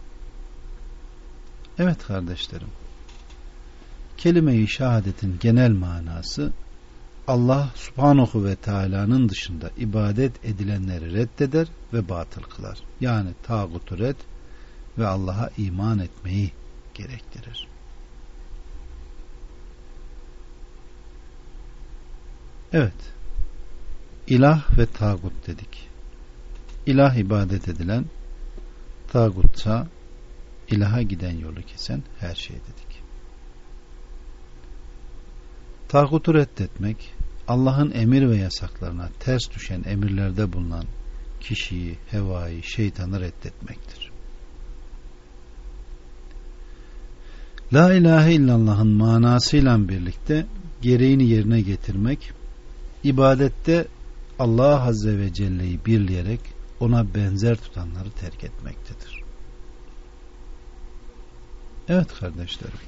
Evet kardeşlerim, kelime-i şehadetin genel manası Allah Subhanahu ve Teala'nın dışında ibadet edilenleri reddeder ve batıl kılar. Yani tağutu red ve Allah'a iman etmeyi gerektirir. Evet, ilah ve tağut dedik. İlah ibadet edilen, tağutsa ilaha giden yolu kesen her şey dedik. Tağutu reddetmek, Allah'ın emir ve yasaklarına ters düşen emirlerde bulunan kişiyi, hevayı, şeytanı reddetmektir. La ilahe illallah'ın manasıyla birlikte gereğini yerine getirmek, ibadette Allah Azze ve Celle'yi birleyerek ona benzer tutanları terk etmektedir. Evet kardeşlerim,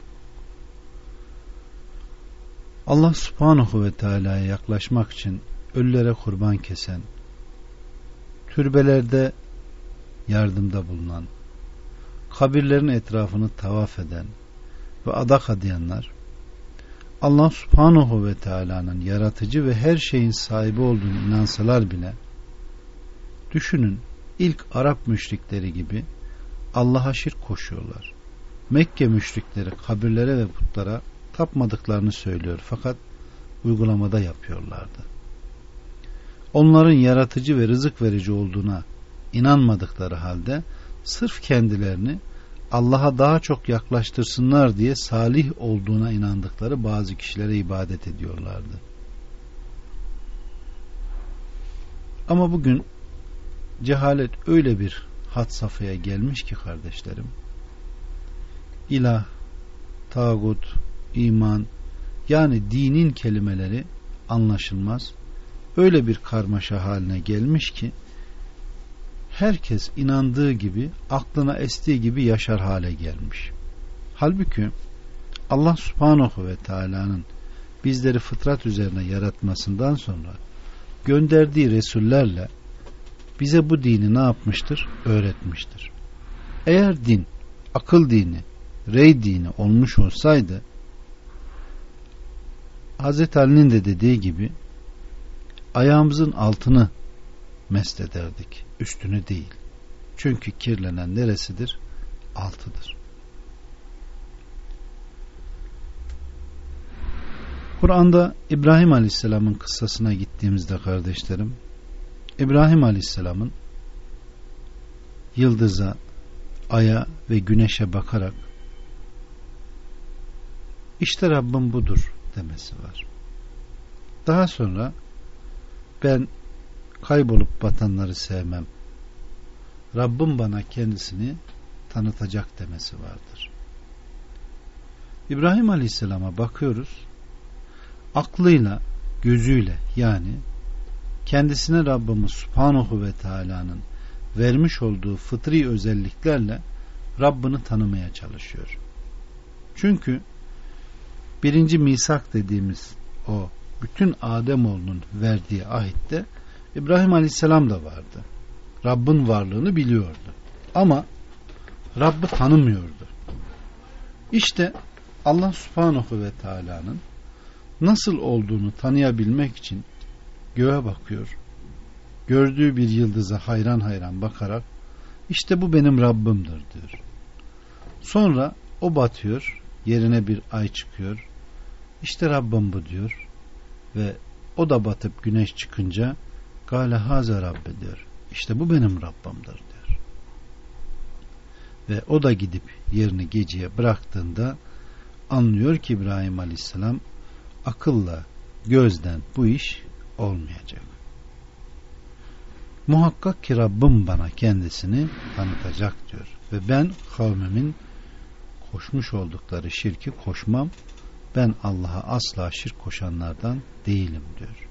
Allah Subhanahu ve Teala'ya yaklaşmak için ölülere kurban kesen, türbelerde yardımda bulunan, kabirlerin etrafını tavaf eden ve adak adayanlar, Allah Subhanahu ve Teala'nın yaratıcı ve her şeyin sahibi olduğunu inansalar bile, düşünün, ilk Arap müşrikleri gibi Allah'a şirk koşuyorlar. Mekke müşrikleri kabirlere ve putlara tapmadıklarını söylüyor fakat uygulamada yapıyorlardı. Onların yaratıcı ve rızık verici olduğuna inanmadıkları halde sırf kendilerini Allah'a daha çok yaklaştırsınlar diye salih olduğuna inandıkları bazı kişilere ibadet ediyorlardı. Ama bugün cehalet öyle bir had safhaya gelmiş ki kardeşlerim, ilah, tağut, iman, yani dinin kelimeleri anlaşılmaz, öyle bir karmaşa haline gelmiş ki herkes inandığı gibi, aklına estiği gibi yaşar hale gelmiş. Halbuki Allah Subhanahu ve Teala'nın bizleri fıtrat üzerine yaratmasından sonra gönderdiği Resullerle bize bu dini ne yapmıştır? Öğretmiştir. Eğer din, akıl dini, rey dini olmuş olsaydı, Hazreti Ali'nin de dediği gibi ayağımızın altını mest ederdik, üstünü değil. Çünkü kirlenen neresidir? Altıdır. Kur'an'da İbrahim Aleyhisselam'ın kıssasına gittiğimizde kardeşlerim, İbrahim Aleyhisselam'ın yıldıza, aya ve güneşe bakarak işte Rabbim budur demesi var. Daha sonra ben kaybolup batanları sevmem, Rabbim bana kendisini tanıtacak demesi vardır. İbrahim Aleyhisselam'a bakıyoruz, aklıyla, gözüyle, yani kendisine Rabbimiz Subhanahu ve Teala'nın vermiş olduğu fıtri özelliklerle Rabbini tanımaya çalışıyor. Çünkü birinci misak dediğimiz o bütün Ademoğlunun verdiği ahitte İbrahim Aleyhisselam da vardı. Rabbin varlığını biliyordu. Ama Rabb'i tanımıyordu. İşte Allah Subhanahu ve Teala'nın nasıl olduğunu tanıyabilmek için göğe bakıyor. Gördüğü bir yıldıza hayran hayran bakarak işte bu benim Rabbimdir diyor. Sonra o batıyor, yerine bir ay çıkıyor. İşte Rabbim bu diyor. Ve o da batıp güneş çıkınca Gâle hâze Rabbi diyor. İşte bu benim Rabbimdir diyor. Ve o da gidip yerini geceye bıraktığında anlıyor ki İbrahim Aleyhisselam akılla, gözden bu iş olmayacak. Muhakkak ki Rabbim bana kendisini tanıtacak diyor. Ve ben kavmimin koşmuş oldukları şirki koşmam. Ben Allah'a asla şirk koşanlardan değilim diyor.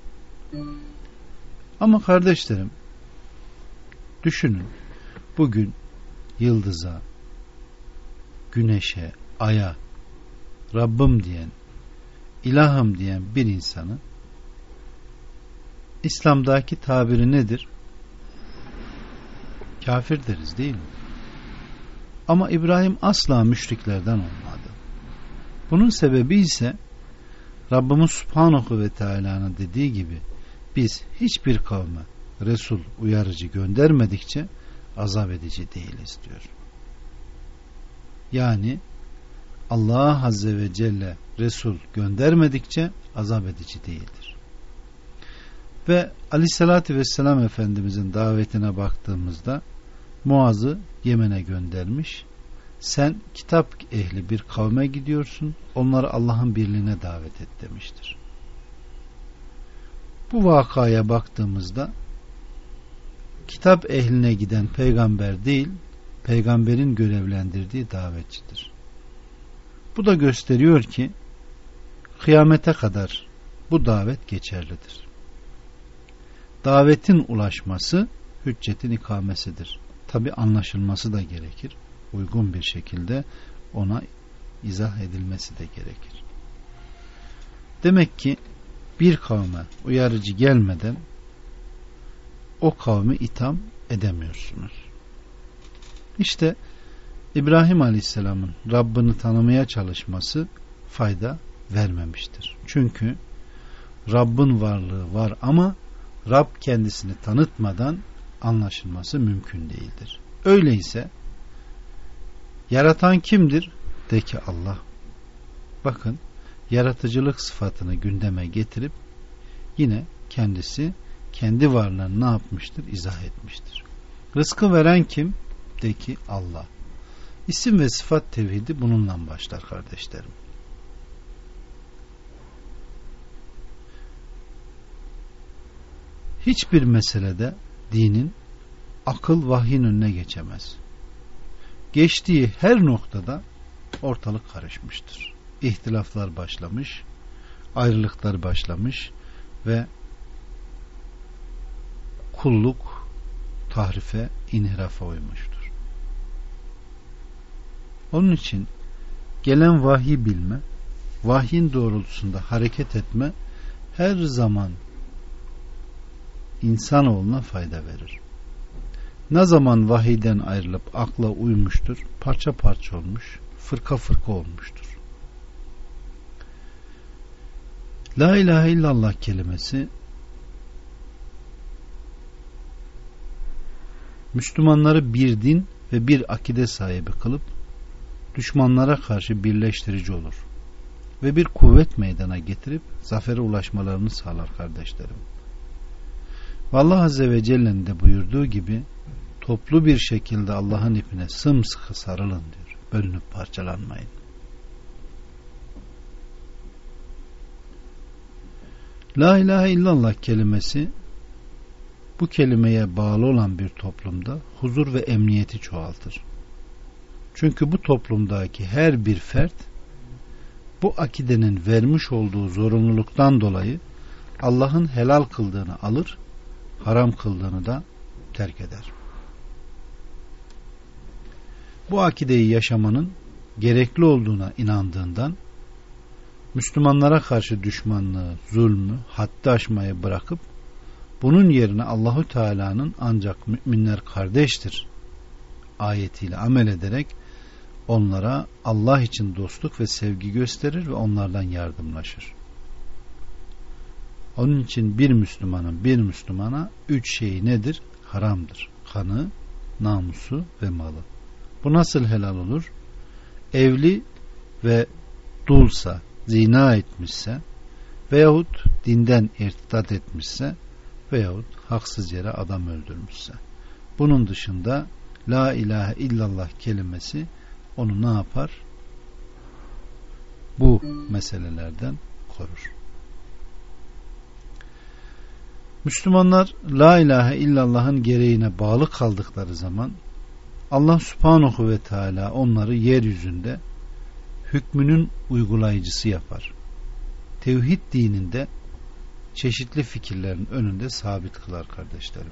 Ama kardeşlerim, düşünün, bugün yıldıza, güneşe, aya Rabbim diyen, ilahım diyen bir insanı İslam'daki tabiri nedir? Kafir deriz değil mi? Ama İbrahim asla müşriklerden olmadı. Bunun sebebi ise Rabbimiz Subhanahu ve Teala'nın dediği gibi biz hiçbir kavme Resul uyarıcı göndermedikçe azap edici değiliz diyor. Yani Allah Azze ve Celle Resul göndermedikçe azap edici değildir. Ve Aleyhisselatü Vesselam Efendimizin davetine baktığımızda Muaz'ı Yemen'e göndermiş. Sen kitap ehli bir kavme gidiyorsun, onları Allah'ın birliğine davet et demiştir. Bu vakaya baktığımızda kitap ehline giden peygamber değil, peygamberin görevlendirdiği davetçidir. Bu da gösteriyor ki kıyamete kadar bu davet geçerlidir. Davetin ulaşması hüccetin ikamesidir. Tabi anlaşılması da gerekir. Uygun bir şekilde ona izah edilmesi de gerekir. Demek ki bir kavme uyarıcı gelmeden o kavmi itham edemiyorsunuz. İşte İbrahim Aleyhisselam'ın Rabbini tanımaya çalışması fayda vermemiştir. Çünkü Rabbin varlığı var ama Rab kendisini tanıtmadan anlaşılması mümkün değildir. Öyleyse yaratan kimdir? De ki Allah. Bakın, yaratıcılık sıfatını gündeme getirip yine kendisi kendi varlığını ne yapmıştır? İzah etmiştir. Rızkı veren kim? De ki Allah. İsim ve sıfat tevhidi bununla başlar kardeşlerim. Hiçbir meselede dinin akıl vahyin önüne geçemez. Geçtiği her noktada ortalık karışmıştır. İhtilaflar başlamış, ayrılıklar başlamış ve kulluk tahrife, inhirafa uymuştur. Onun için gelen vahyi bilme, vahyin doğrultusunda hareket etme her zaman insanoğluna fayda verir. Ne zaman vahiyden ayrılıp akla uymuştur, parça parça olmuş, fırka fırka olmuştur. La ilahe illallah kelimesi Müslümanları bir din ve bir akide sahibi kılıp düşmanlara karşı birleştirici olur ve bir kuvvet meydana getirip zafere ulaşmalarını sağlar kardeşlerim. Allah Azze ve Celle'nin de buyurduğu gibi toplu bir şekilde Allah'ın ipine sımsıkı sarılın diyor. Bölünüp parçalanmayın. La ilahe illallah kelimesi bu kelimeye bağlı olan bir toplumda huzur ve emniyeti çoğaltır. Çünkü bu toplumdaki her bir fert bu akidenin vermiş olduğu zorunluluktan dolayı Allah'ın helal kıldığını alır, haram kıldığını da terk eder. bu akideyi yaşamanın gerekli olduğuna inandığından Müslümanlara karşı düşmanlığı, zulmü, haddi aşmayı bırakıp bunun yerine Allahu Teala'nın ancak müminler kardeştir ayetiyle amel ederek onlara Allah için dostluk ve sevgi gösterir ve onlardan yardımlaşır. Onun için bir Müslümanın bir Müslümana 3 şeyi nedir? Haramdır. Kanı, namusu ve malı. Bu nasıl helal olur? Evli ve dulsa, zina etmişse veyahut dinden irtidat etmişse veyahut haksız yere adam öldürmüşse. Bunun dışında la ilahe illallah kelimesi onu ne yapar? Bu meselelerden korur. Müslümanlar la ilahe illallah'ın gereğine bağlı kaldıkları zaman Allah subhanahu ve teala onları yeryüzünde hükmünün uygulayıcısı yapar. Tevhid dininde çeşitli fikirlerin önünde sabit kılar kardeşlerim.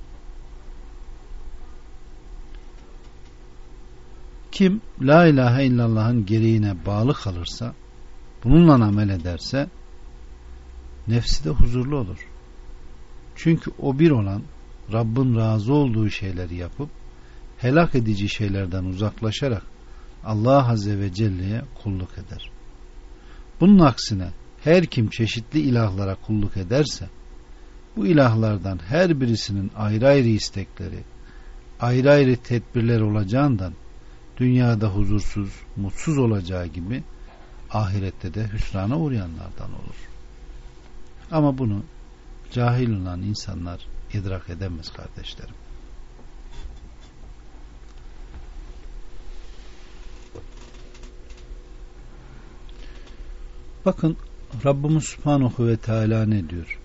Kim la ilahe illallah'ın gereğine bağlı kalırsa, bununla amel ederse nefsi de huzurlu olur. Çünkü o bir olan Rabbin razı olduğu şeyleri yapıp helak edici şeylerden uzaklaşarak Allah Azze ve Celle'ye kulluk eder. Bunun aksine her kim çeşitli ilahlara kulluk ederse bu ilahlardan her birisinin ayrı ayrı istekleri, ayrı ayrı tedbirler olacağından dünyada huzursuz, mutsuz olacağı gibi ahirette de hüsrana uğrayanlardan olur. Ama bunu cahil olan insanlar idrak edemez kardeşlerim. Bakın Rabbimiz Subhanahu ve Teala ne diyor?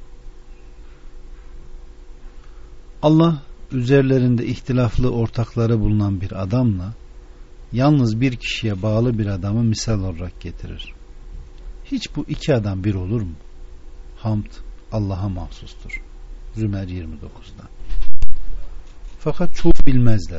Allah üzerlerinde ihtilaflı ortakları bulunan bir adamla yalnız bir kişiye bağlı bir adamı misal olarak getirir. Hiç bu iki adam bir olur mu? Hamd Allah'a mahsustur. Zümer 29'da. Fakat çoğu bilmezler.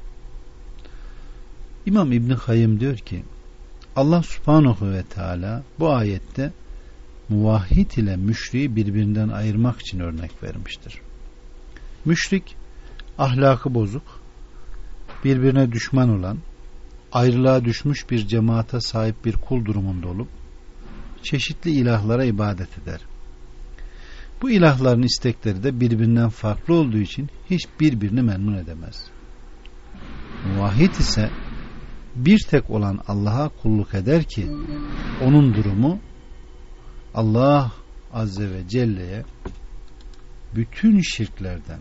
İmam İbn Kayyım diyor ki Allah Subhanahu ve Teala bu ayette muvahhid ile müşriği birbirinden ayırmak için örnek vermiştir. Müşrik ahlakı bozuk, birbirine düşman olan, ayrılığa düşmüş bir cemaate sahip bir kul durumunda olup çeşitli ilahlara ibadet eder. Bu ilahların istekleri de birbirinden farklı olduğu için hiç birbirini memnun edemez. Muvahhid ise bir tek olan Allah'a kulluk eder ki onun durumu Allah Azze ve Celle'ye bütün şirklerden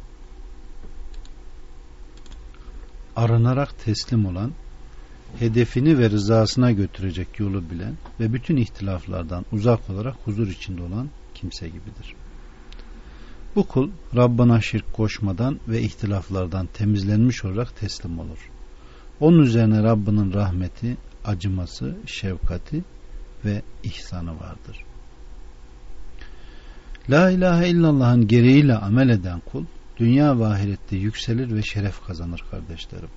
arınarak teslim olan, hedefini ve rızasına götürecek yolu bilen ve bütün ihtilaflardan uzak olarak huzur içinde olan kimse gibidir. Bu kul Rabbına şirk koşmadan ve ihtilaflardan temizlenmiş olarak teslim olur. Onun üzerine Rabbinin rahmeti, acıması, şefkati ve ihsanı vardır. La ilahe illallah'ın gereğiyle amel eden kul dünya ve ahirette yükselir ve şeref kazanır kardeşlerim.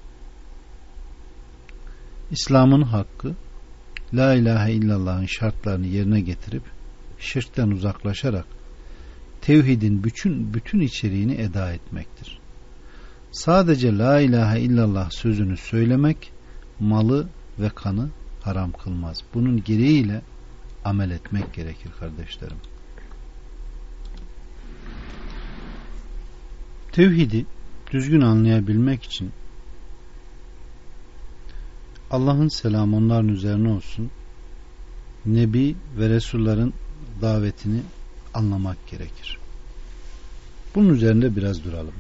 İslam'ın hakkı la ilahe illallah'ın şartlarını yerine getirip şirkten uzaklaşarak tevhidin bütün içeriğini eda etmektir. Sadece la ilahe illallah sözünü söylemek malı ve kanı haram kılmaz. Bunun gereğiyle amel etmek gerekir kardeşlerim. Tevhidi düzgün anlayabilmek için Allah'ın selamı onların üzerine olsun, Nebi ve Resulların davetini anlamak gerekir. Bunun üzerinde biraz duralım.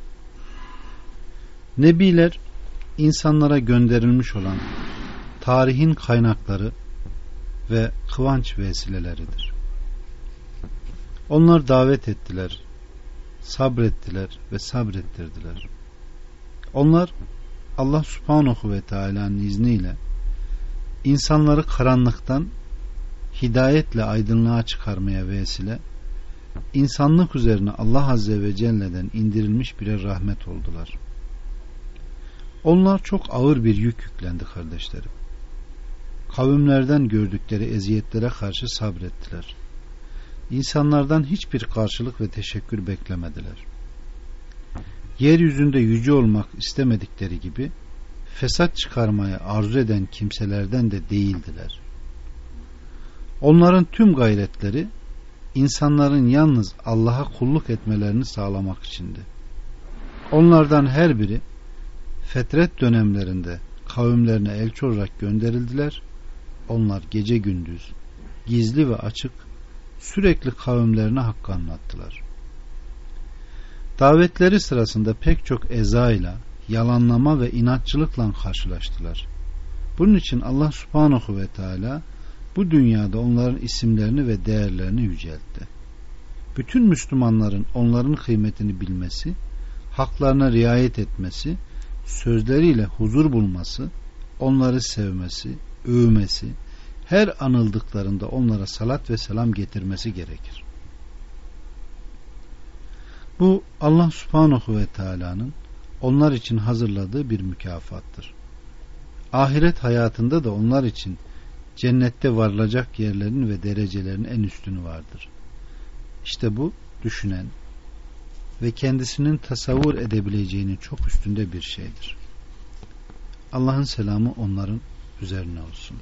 Nebiler insanlara gönderilmiş olan tarihin kaynakları ve kıvanç vesileleridir. Onlar davet ettiler, sabrettiler ve sabrettirdiler. Onlar Allah Subhanahu ve Teala'nın izniyle insanları karanlıktan hidayetle aydınlığa çıkarmaya vesile, insanlık üzerine Allah Azze ve Celle'den indirilmiş birer rahmet oldular. Onlar çok ağır bir yük yüklendi kardeşlerim. Kavimlerden gördükleri eziyetlere karşı sabrettiler. İnsanlardan hiçbir karşılık ve teşekkür beklemediler. Yeryüzünde yüce olmak istemedikleri gibi fesat çıkarmaya arzu eden kimselerden de değildiler. Onların tüm gayretleri insanların yalnız Allah'a kulluk etmelerini sağlamak içindi. Onlardan her biri fetret dönemlerinde kavimlerine elçi olarak gönderildiler. Onlar gece gündüz, gizli ve açık sürekli kavimlerine hakkı anlattılar. Davetleri sırasında pek çok ezayla, yalanlama ve inatçılıkla karşılaştılar. Bunun için Allah Subhanahu ve Teala bu dünyada onların isimlerini ve değerlerini yüceltti. Bütün Müslümanların onların kıymetini bilmesi, haklarına riayet etmesi, sözleriyle huzur bulması, onları sevmesi, övmesi, her anıldıklarında onlara salat ve selam getirmesi gerekir. Bu Allah Subhanahu ve Teala'nın onlar için hazırladığı bir mükafattır. Ahiret hayatında da onlar için cennette varılacak yerlerin ve derecelerin en üstünü vardır. İşte bu düşünen ve kendisinin tasavvur edebileceğinin çok üstünde bir şeydir. Allah'ın selamı onların üzerine olsun.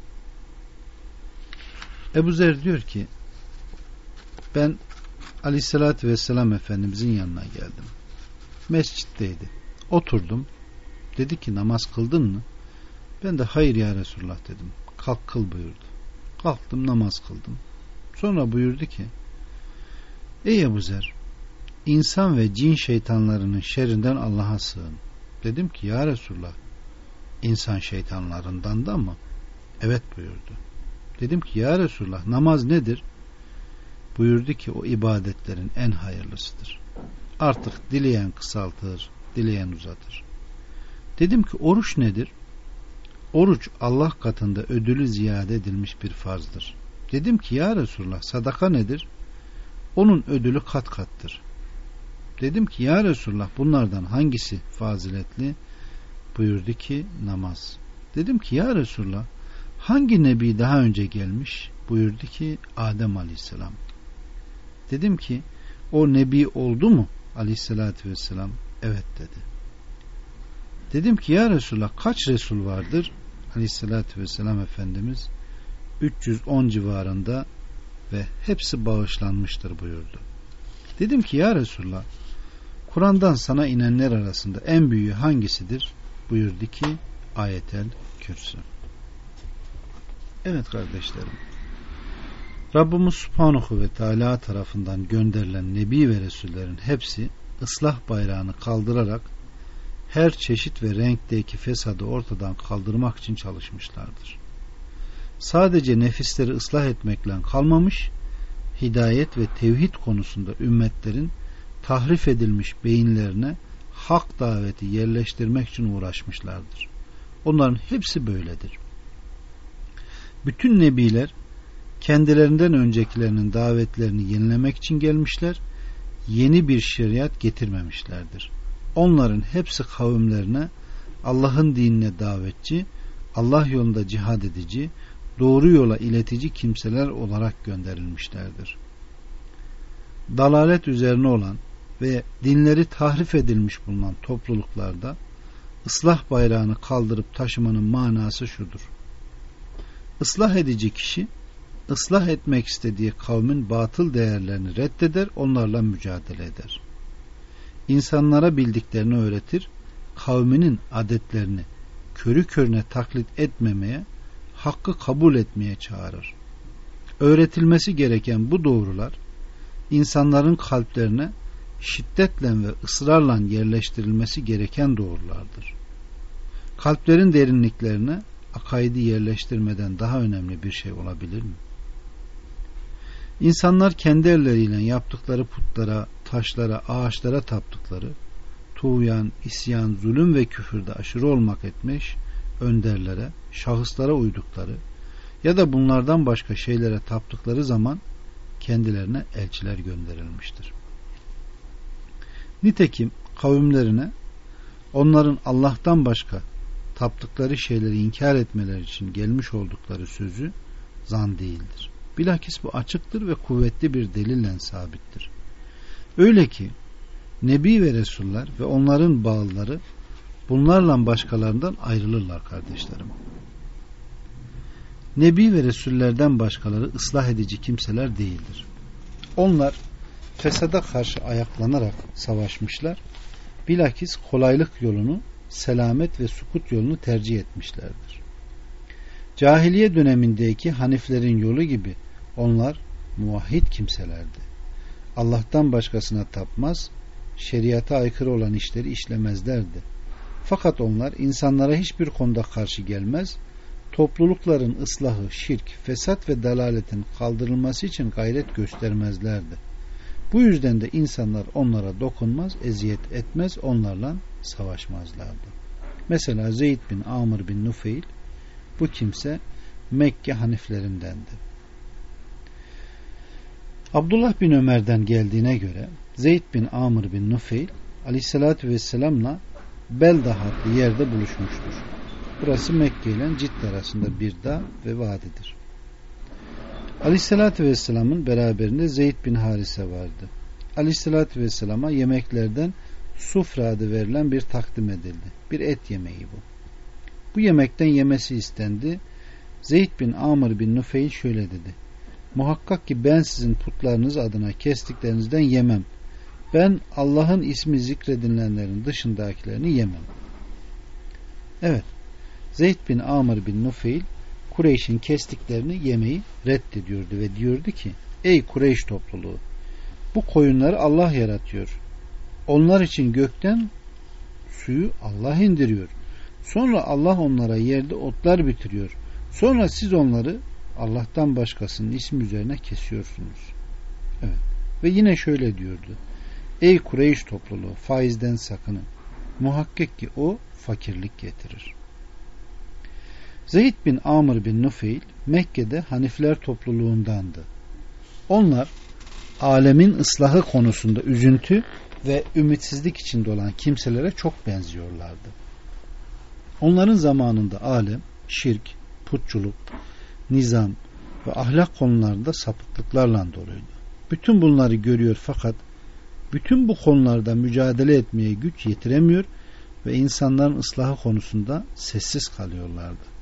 Ebu Zer diyor ki, ben Aleyhisselatü Vesselam Efendimizin yanına geldim. Mescitteydi. Oturdum. Dedi ki, namaz kıldın mı? Ben de hayır ya Resulullah dedim. Kalk kıl buyurdu. Kalktım, namaz kıldım. Sonra buyurdu ki, ey Ebu Zer, insan ve cin şeytanlarının şerrinden Allah'a sığın. Dedim ki, ya Resulullah, insan şeytanlarından da mı? Evet buyurdu. Dedim ki, ya Resulullah, namaz nedir? Buyurdu ki, o ibadetlerin en hayırlısıdır. Artık dileyen kısaltır, dileyen uzatır. Dedim ki, oruç nedir? Oruç Allah katında ödülü ziyade edilmiş bir farzdır. Dedim ki, ya Resulullah, sadaka nedir? Onun ödülü kat kattır. Dedim ki, ya Resulullah, bunlardan hangisi faziletli? Buyurdu ki, namaz. Dedim ki, ya Resulullah, hangi nebi daha önce gelmiş? Buyurdu ki, Adem Aleyhisselam. Dedim ki, o nebi oldu mu? Aleyhissalatü vesselam evet dedi. Dedim ki, ya Resulullah, kaç Resul vardır? Aleyhissalatü vesselam Efendimiz 310 civarında ve hepsi bağışlanmıştır buyurdu. Dedim ki, ya Resulullah, Kur'an'dan sana inenler arasında en büyüğü hangisidir? Buyurdu ki, Ayetel Kürsü. Evet kardeşlerim, Rabbimiz Subhanahu ve Teala tarafından gönderilen Nebi ve Resullerin hepsi ıslah bayrağını kaldırarak her çeşit ve renkteki fesadı ortadan kaldırmak için çalışmışlardır. Sadece nefisleri ıslah etmekle kalmamış, hidayet ve tevhid konusunda ümmetlerin tahrif edilmiş beyinlerine hak daveti yerleştirmek için uğraşmışlardır. Onların hepsi böyledir. Bütün nebiler kendilerinden öncekilerinin davetlerini yenilemek için gelmişler, yeni bir şeriat getirmemişlerdir. Onların hepsi kavimlerine Allah'ın dinine davetçi, Allah yolunda cihad edici, doğru yola iletici kimseler olarak gönderilmişlerdir. Dalalet üzerine olan ve dinleri tahrif edilmiş bulunan topluluklarda ıslah bayrağını kaldırıp taşımanın manası şudur: Islah edici kişi, ıslah etmek istediği kavmin batıl değerlerini reddeder, onlarla mücadele eder. İnsanlara bildiklerini öğretir, kavminin adetlerini körü körüne taklit etmemeye, hakkı kabul etmeye çağırır. Öğretilmesi gereken bu doğrular, insanların kalplerine şiddetle ve ısrarla yerleştirilmesi gereken doğrulardır. Kalplerin derinliklerine akaidi yerleştirmeden daha önemli bir şey olabilir mi? İnsanlar kendi elleriyle yaptıkları putlara, taşlara, ağaçlara taptıkları, tuğyan, isyan, zulüm ve küfürde aşırı olmak etmiş önderlere, şahıslara uydukları ya da bunlardan başka şeylere taptıkları zaman kendilerine elçiler gönderilmiştir. Nitekim kavimlerine onların Allah'tan başka taptıkları şeyleri inkar etmeleri için gelmiş oldukları sözü zan değildir. Bilakis bu açıktır ve kuvvetli bir delille sabittir. Öyle ki Nebi ve Resuller ve onların bağlıları bunlarla başkalarından ayrılırlar kardeşlerim. Nebi ve Resullerden başkaları ıslah edici kimseler değildir. Onlar fesada karşı ayaklanarak savaşmışlar. Bilakis kolaylık yolunu, selamet ve sukut yolunu tercih etmişlerdir. Cahiliye dönemindeki Haniflerin yolu gibi onlar muvahhid kimselerdi. Allah'tan başkasına tapmaz, şeriata aykırı olan işleri işlemezlerdi. Fakat onlar insanlara hiçbir konuda karşı gelmez, toplulukların ıslahı, şirk, fesat ve dalaletin kaldırılması için gayret göstermezlerdi. Bu yüzden de insanlar onlara dokunmaz, eziyet etmez, onlarla savaşmazlardı. Mesela Zeyd bin Amr bin Nufeyl, bu kimse Mekke Haniflerindendi. Abdullah bin Ömer'den geldiğine göre Zeyd bin Amr bin Nufeyl Aleyhisselatü Vesselam'la Beldah adlı yerde buluşmuştur. Burası Mekke ile Cidde arasında bir dağ ve vadidir. Aleyhisselatü Vesselam'ın beraberinde Zeyd bin Harise vardı. Aleyhisselatü Vesselam'a yemeklerden sufra adı verilen bir takdim edildi. Bir et yemeği bu. Bu yemekten yemesi istendi. Zeyd bin Amr bin Nufeyl şöyle dedi: muhakkak ki ben sizin putlarınız adına kestiklerinizden yemem. Ben Allah'ın ismi zikredilenlerin dışındakilerini yemem. Evet, Zeyd bin Amr bin Nufeyl Kureyş'in kestiklerini yemeyi reddediyordu ve diyordu ki: ey Kureyş topluluğu, bu koyunları Allah yaratıyor. Onlar için gökten suyu Allah indiriyor. Sonra Allah onlara yerde otlar bitiriyor. Sonra siz onları Allah'tan başkasının ismi üzerine kesiyorsunuz. Evet. Ve yine şöyle diyordu: ey Kureyş topluluğu, faizden sakının. Muhakkak ki o fakirlik getirir. Zeyd bin Amr bin Nufeyl Mekke'de Hanifler topluluğundandı. Onlar alemin ıslahı konusunda üzüntü ve ümitsizlik içinde olan kimselere çok benziyorlardı. Onların zamanında alem, şirk, putçuluk, nizam ve ahlak konularında sapıklıklarla doluydu. Bütün bunları görüyor fakat bütün bu konularda mücadele etmeye güç yetiremiyor ve insanların ıslahı konusunda sessiz kalıyorlardı.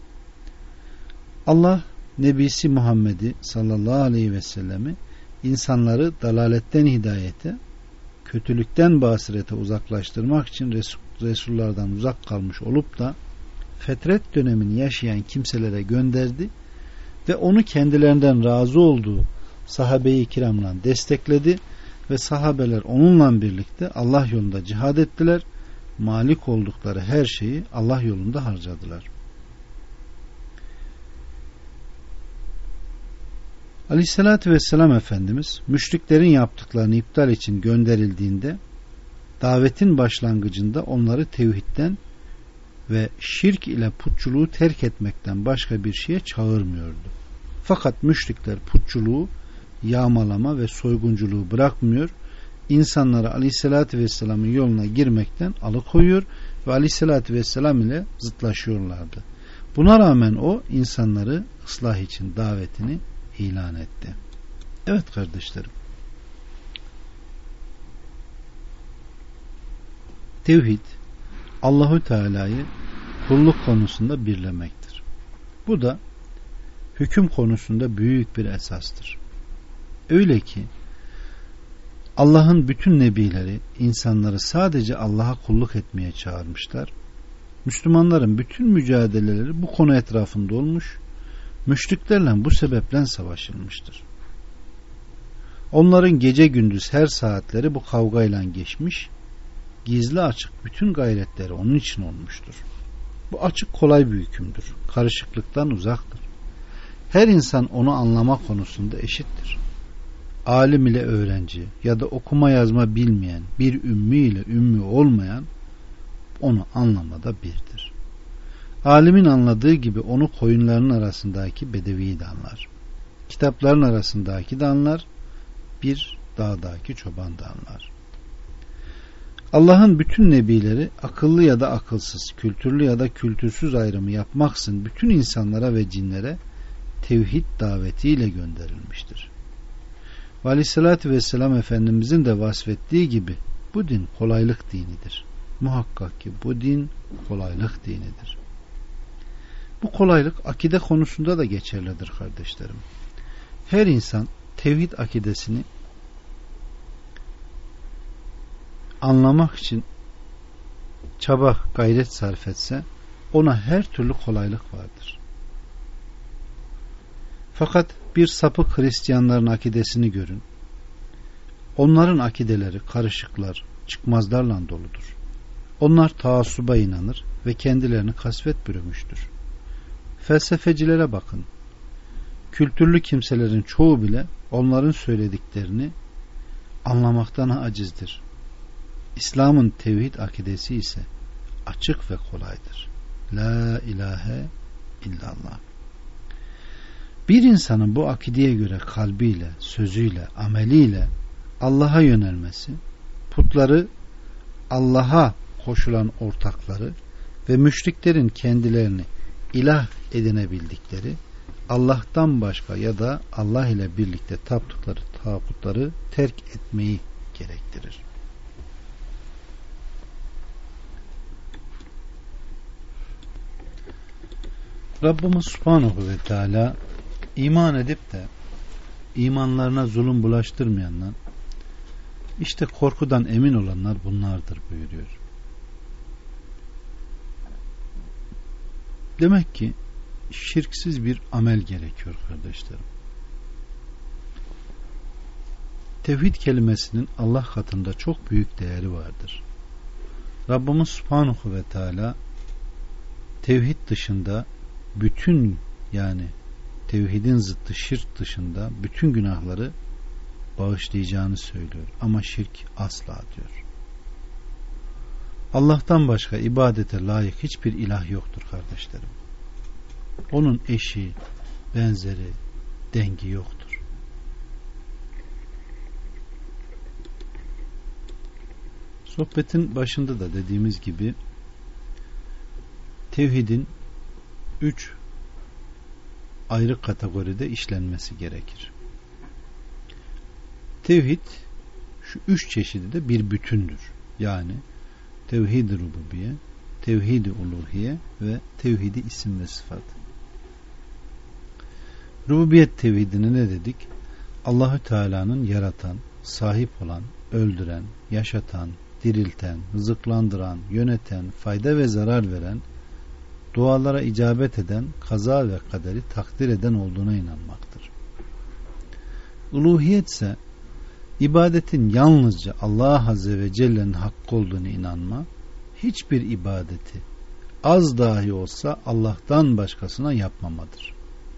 Allah Nebisi Muhammed'i sallallahu aleyhi ve sellemi insanları dalaletten hidayete, kötülükten basirete uzaklaştırmak için Resullardan uzak kalmış olup da fetret dönemini yaşayan kimselere gönderdi ve onu kendilerinden razı olduğu sahabe-i kiramla destekledi ve sahabeler onunla birlikte Allah yolunda cihad ettiler, malik oldukları her şeyi Allah yolunda harcadılar. Aleyhissalatü vesselam Efendimiz müşriklerin yaptıklarını iptal için gönderildiğinde davetin başlangıcında onları tevhidden ve şirk ile putçuluğu terk etmekten başka bir şeye çağırmıyordu. Fakat müşrikler putçuluğu, yağmalama ve soygunculuğu bırakmıyor, insanları Aleyhisselatü Vesselam'ın yoluna girmekten alıkoyuyor ve Aleyhisselatü Vesselam ile zıtlaşıyorlardı. Buna rağmen o insanları ıslah için davetini ilan etti. Evet kardeşlerim, tevhid Allahu Teala'yı kulluk konusunda birlemektir. Bu da hüküm konusunda büyük bir esastır. Öyle ki Allah'ın bütün nebileri insanları sadece Allah'a kulluk etmeye çağırmışlar. Müslümanların bütün mücadeleleri bu konu etrafında olmuş, müşriklerle bu sebeple savaşılmıştır. Onların gece gündüz her saatleri bu kavgayla geçmiş, gizli açık bütün gayretleri onun için olmuştur. Bu açık kolay bir hükümdür, karışıklıktan uzaktır. Her insan onu anlama konusunda eşittir. Alim ile öğrenci ya da okuma yazma bilmeyen, bir ümmi ile ümmi olmayan onu anlamada birdir. Alimin anladığı gibi onu koyunların arasındaki bedevi de anlar. Kitapların arasındaki de anlar, bir dağdaki çoban da anlar. Allah'ın bütün nebileri akıllı ya da akılsız, kültürlü ya da kültürsüz ayrımı yapmaksızın bütün insanlara ve cinlere tevhid davetiyle gönderilmiştir. Ve Aleyhisselatü Vesselam Efendimizin de vasfettiği gibi bu din kolaylık dinidir. Muhakkak ki bu din kolaylık dinidir. Bu kolaylık akide konusunda da geçerlidir kardeşlerim. Her insan tevhid akidesini anlamak için çaba, gayret sarf etse ona her türlü kolaylık vardır. Fakat bir sapık Hristiyanların akidesini görün. Onların akideleri karışıklar, çıkmazlarla doludur. Onlar taassuba inanır ve kendilerini kasvet bürümüştür. Felsefecilere bakın. Kültürlü kimselerin çoğu bile onların söylediklerini anlamaktan acizdir. İslam'ın tevhid akidesi ise açık ve kolaydır. La ilahe illallah. Bir insanın bu akideye göre kalbiyle, sözüyle, ameliyle Allah'a yönelmesi, putları, Allah'a koşulan ortakları ve müşriklerin kendilerini ilah edinebildikleri, Allah'tan başka ya da Allah ile birlikte taptıkları tağutları terk etmeyi gerektirir. Rabbimiz Subhanahu ve Teala iman edip de imanlarına zulüm bulaştırmayanlar, işte korkudan emin olanlar bunlardır buyuruyor. Demek ki şirksiz bir amel gerekiyor kardeşlerim. Tevhid kelimesinin Allah katında çok büyük değeri vardır. Rabbimiz Subhanahu ve Teala tevhid dışında bütün, yani tevhidin zıttı şirk dışında bütün günahları bağışlayacağını söylüyor. Ama şirk asla diyor. Allah'tan başka ibadete layık hiçbir ilah yoktur kardeşlerim. Onun eşi, benzeri, dengi yoktur. Sohbetin başında da dediğimiz gibi tevhidin 3 ayrı kategoride işlenmesi gerekir. Tevhid şu 3 çeşidi de bir bütündür. Yani tevhid-i rububiye, tevhid-i uluhiye ve tevhid-i isim ve sıfat. Rububiyet tevhidine ne dedik? Allahü Teala'nın yaratan, sahip olan, öldüren, yaşatan, dirilten, rızıklandıran, yöneten, fayda ve zarar veren, dualara icabet eden, kaza ve kaderi takdir eden olduğuna inanmaktır. Uluhiyet ise ibadetin yalnızca Allah Azze ve Celle'nin hakkı olduğunu inanma, hiçbir ibadeti az dahi olsa Allah'tan başkasına yapmamadır.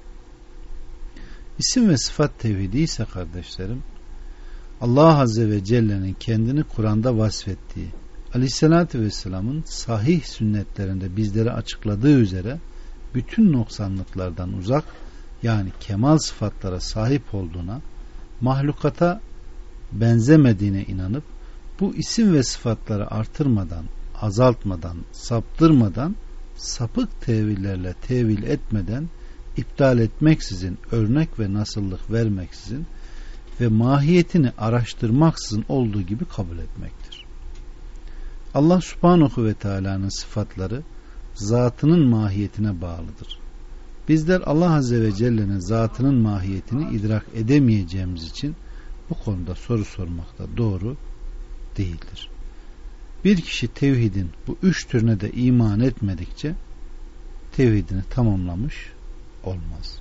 İsim ve sıfat tevhidi ise kardeşlerim, Allah Azze ve Celle'nin kendini Kur'an'da vasfettiği, Aleyhisselatü Vesselam'ın sahih sünnetlerinde bizlere açıkladığı üzere bütün noksanlıklardan uzak, yani kemal sıfatlara sahip olduğuna, mahlukata benzemediğine inanıp bu isim ve sıfatları artırmadan, azaltmadan, saptırmadan, sapık tevillerle tevil etmeden, iptal etmeksizin, örnek ve nasıllık vermeksizin ve mahiyetini araştırmaksızın olduğu gibi kabul etmektir. Allah Subhanahu ve Teala'nın sıfatları zatının mahiyetine bağlıdır. Bizler Allah Azze ve Celle'nin zatının mahiyetini idrak edemeyeceğimiz için bu konuda soru sormak da doğru değildir. Bir kişi tevhidin bu 3 türüne de iman etmedikçe tevhidini tamamlamış olmaz.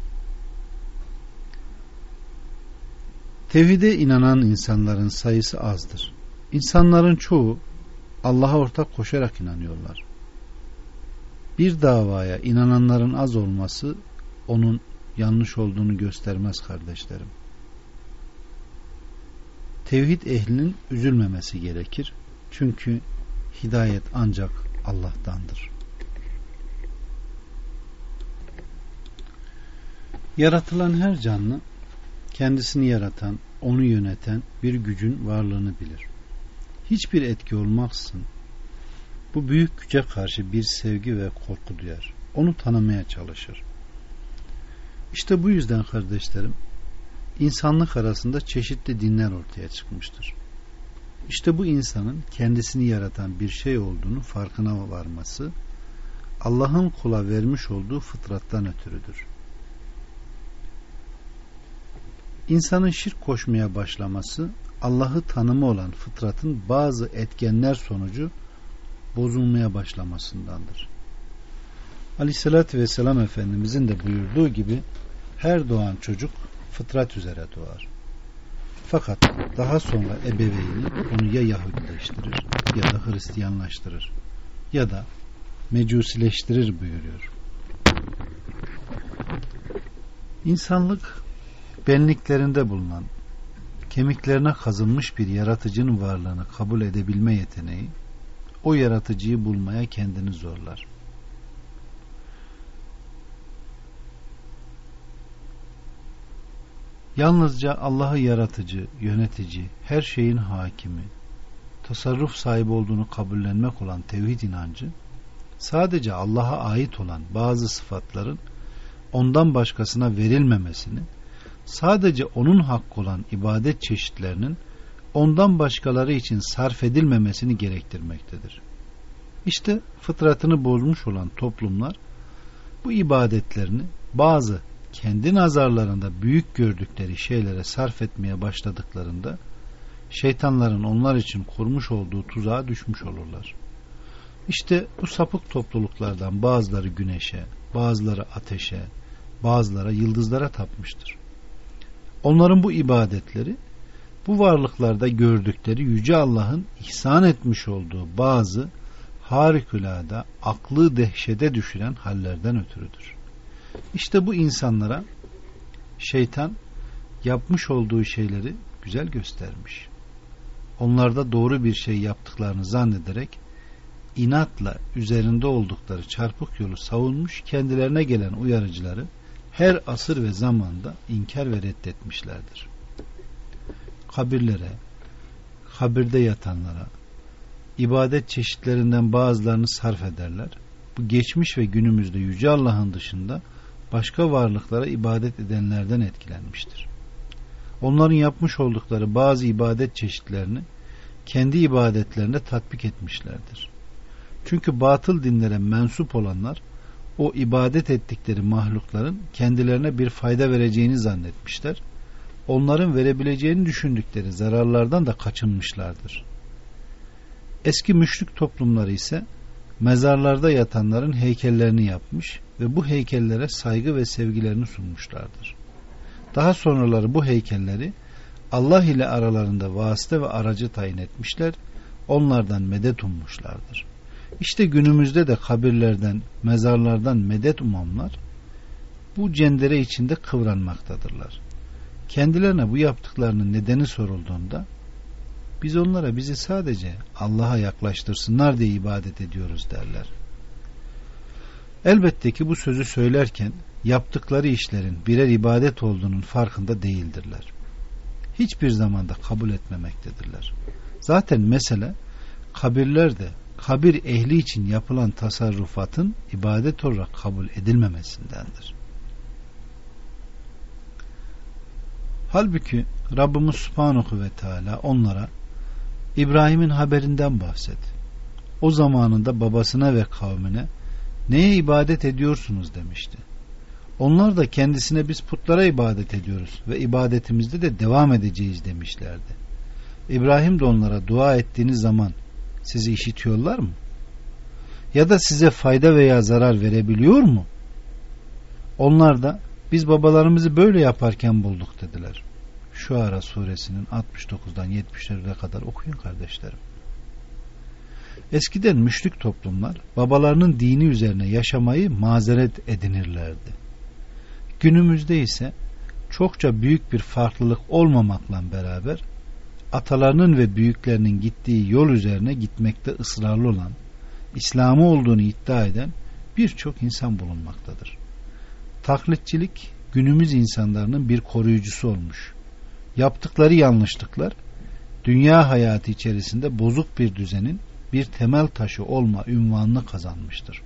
Tevhide inanan insanların sayısı azdır. İnsanların çoğu Allah'a ortak koşarak inanıyorlar. Bir davaya inananların az olması onun yanlış olduğunu göstermez kardeşlerim. Tevhid ehlinin üzülmemesi gerekir. Çünkü hidayet ancak Allah'tandır. Yaratılan her canlı kendisini yaratan, onu yöneten bir gücün varlığını bilir. hiçbir etki olmaksızın bu büyük güce karşı bir sevgi ve korku duyar. Onu tanımaya çalışır. İşte bu yüzden kardeşlerim, insanlık arasında çeşitli dinler ortaya çıkmıştır. İşte bu insanın kendisini yaratan bir şey olduğunu farkına varması, Allah'ın kula vermiş olduğu fıtrattan ötürüdür. İnsanın şirk koşmaya başlaması, Allah'ı tanımı olan fıtratın bazı etkenler sonucu bozulmaya başlamasındandır. Aleyhissalatü vesselam Efendimizin de buyurduğu gibi her doğan çocuk fıtrat üzere doğar. Fakat daha sonra ebeveyni onu ya Yahudileştirir ya da Hristiyanlaştırır ya da mecusileştirir buyuruyor. İnsanlık benliklerinde bulunan, kemiklerine kazınmış bir yaratıcının varlığını kabul edebilme yeteneği, o yaratıcıyı bulmaya kendini zorlar. Yalnızca Allah'ı yaratıcı, yönetici, her şeyin hakimi, tasarruf sahibi olduğunu kabullenmek olan tevhid inancı, sadece Allah'a ait olan bazı sıfatların ondan başkasına verilmemesini, sadece onun hakkı olan ibadet çeşitlerinin ondan başkaları için sarf edilmemesini gerektirmektedir. İşte fıtratını bozmuş olan toplumlar bu ibadetlerini bazı kendi nazarlarında büyük gördükleri şeylere sarf etmeye başladıklarında şeytanların onlar için kurmuş olduğu tuzağa düşmüş olurlar. İşte bu sapık topluluklardan bazıları güneşe, bazıları ateşe, bazıları yıldızlara tapmıştır. Onların bu ibadetleri, bu varlıklarda gördükleri Yüce Allah'ın ihsan etmiş olduğu bazı harikulade, aklı dehşete düşüren hallerden ötürüdür. İşte bu insanlara şeytan yapmış olduğu şeyleri güzel göstermiş. Onlarda doğru bir şey yaptıklarını zannederek inatla üzerinde oldukları çarpık yolu savunmuş, kendilerine gelen uyarıcıları her asır ve zamanda inkar ve reddetmişlerdir. Kabirlere, kabirde yatanlara, ibadet çeşitlerinden bazılarını sarf ederler. Bu geçmiş ve günümüzde Yüce Allah'ın dışında başka varlıklara ibadet edenlerden etkilenmiştir. Onların yapmış oldukları bazı ibadet çeşitlerini kendi ibadetlerine tatbik etmişlerdir. Çünkü batıl dinlere mensup olanlar o ibadet ettikleri mahlukların kendilerine bir fayda vereceğini zannetmişler. Onların verebileceğini düşündükleri zararlardan da kaçınmışlardır. Eski müşrik toplumları ise mezarlarda yatanların heykellerini yapmış ve bu heykellere saygı ve sevgilerini sunmuşlardır. Daha sonraları bu heykelleri Allah ile aralarında vasıta ve aracı tayin etmişler, onlardan medet ummuşlardır. İşte günümüzde de kabirlerden, mezarlardan medet umanlar bu cendere içinde kıvranmaktadırlar. Kendilerine bu yaptıklarının nedeni sorulduğunda biz onlara bizi sadece Allah'a yaklaştırsınlar diye ibadet ediyoruz derler. Elbette ki bu sözü söylerken yaptıkları işlerin birer ibadet olduğunun farkında değildirler. Hiçbir zamanda kabul etmemektedirler. Zaten mesele kabirlerde kabir ehli için yapılan tasarrufatın ibadet olarak kabul edilmemesindendir. Halbuki Rabbimiz Subhanahu ve Teala onlara İbrahim'in haberinden bahset. O zamanında babasına ve kavmine neye ibadet ediyorsunuz demişti. Onlar da kendisine biz putlara ibadet ediyoruz ve ibadetimizde de devam edeceğiz demişlerdi. İbrahim de onlara dua ettiğiniz zaman sizi işitiyorlar mı? Ya da size fayda veya zarar verebiliyor mu? Onlar da biz babalarımızı böyle yaparken bulduk dediler. Şuara suresinin 69'dan 70'lere kadar okuyun kardeşlerim. Eskiden müşrik toplumlar babalarının dini üzerine yaşamayı mazeret edinirlerdi. Günümüzde ise çokça büyük bir farklılık olmamakla beraber atalarının ve büyüklerinin gittiği yol üzerine gitmekte ısrarlı olan, İslam'ı olduğunu iddia eden birçok insan bulunmaktadır. Taklitçilik günümüz insanlarının bir koruyucusu olmuş. Yaptıkları yanlışlıklar dünya hayatı içerisinde bozuk bir düzenin bir temel taşı olma ünvanını kazanmıştır.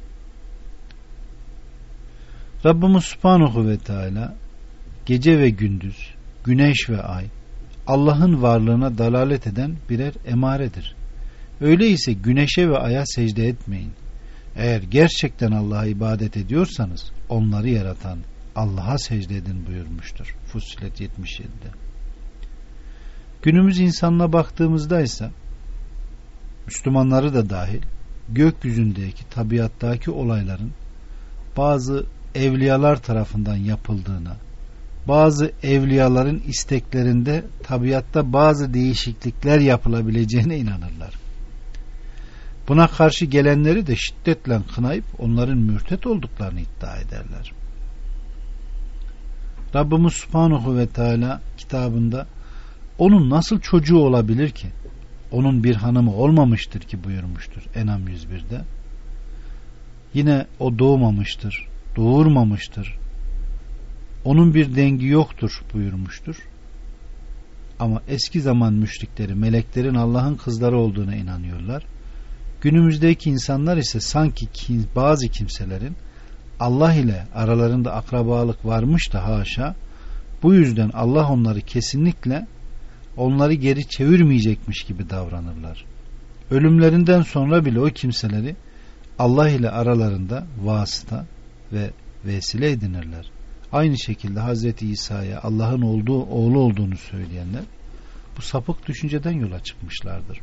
Rabbimiz Subhanahu ve Teala gece ve gündüz, güneş ve ay Allah'ın varlığına dalalet eden birer emaredir. Öyleyse güneşe ve aya secde etmeyin. Eğer gerçekten Allah'a ibadet ediyorsanız onları yaratan Allah'a secde edin buyurmuştur. Fussilet 77'de. Günümüz insanına baktığımızda ise Müslümanları da dahil gökyüzündeki tabiattaki olayların bazı evliyalar tarafından yapıldığına, bazı evliyaların isteklerinde tabiatta bazı değişiklikler yapılabileceğine inanırlar. Buna karşı gelenleri de şiddetle kınayıp onların mürtet olduklarını iddia ederler. Rabbimiz Subhanahu ve Teala kitabında onun nasıl çocuğu olabilir ki? Onun bir hanımı olmamıştır ki buyurmuştur En'am 101'de. Yine o doğmamıştır, doğurmamıştır. Onun bir dengi yoktur buyurmuştur. Ama eski zaman müşrikleri meleklerin Allah'ın kızları olduğuna inanıyorlar. Günümüzdeki insanlar ise sanki bazı kimselerin Allah ile aralarında akrabalık varmış da haşa, bu yüzden Allah onları kesinlikle onları geri çevirmeyecekmiş gibi davranırlar. Ölümlerinden sonra bile o kimseleri Allah ile aralarında vasıta ve vesile edinirler. Aynı şekilde Hazreti İsa'ya Allah'ın oğlu olduğunu söyleyenler bu sapık düşünceden yola çıkmışlardır.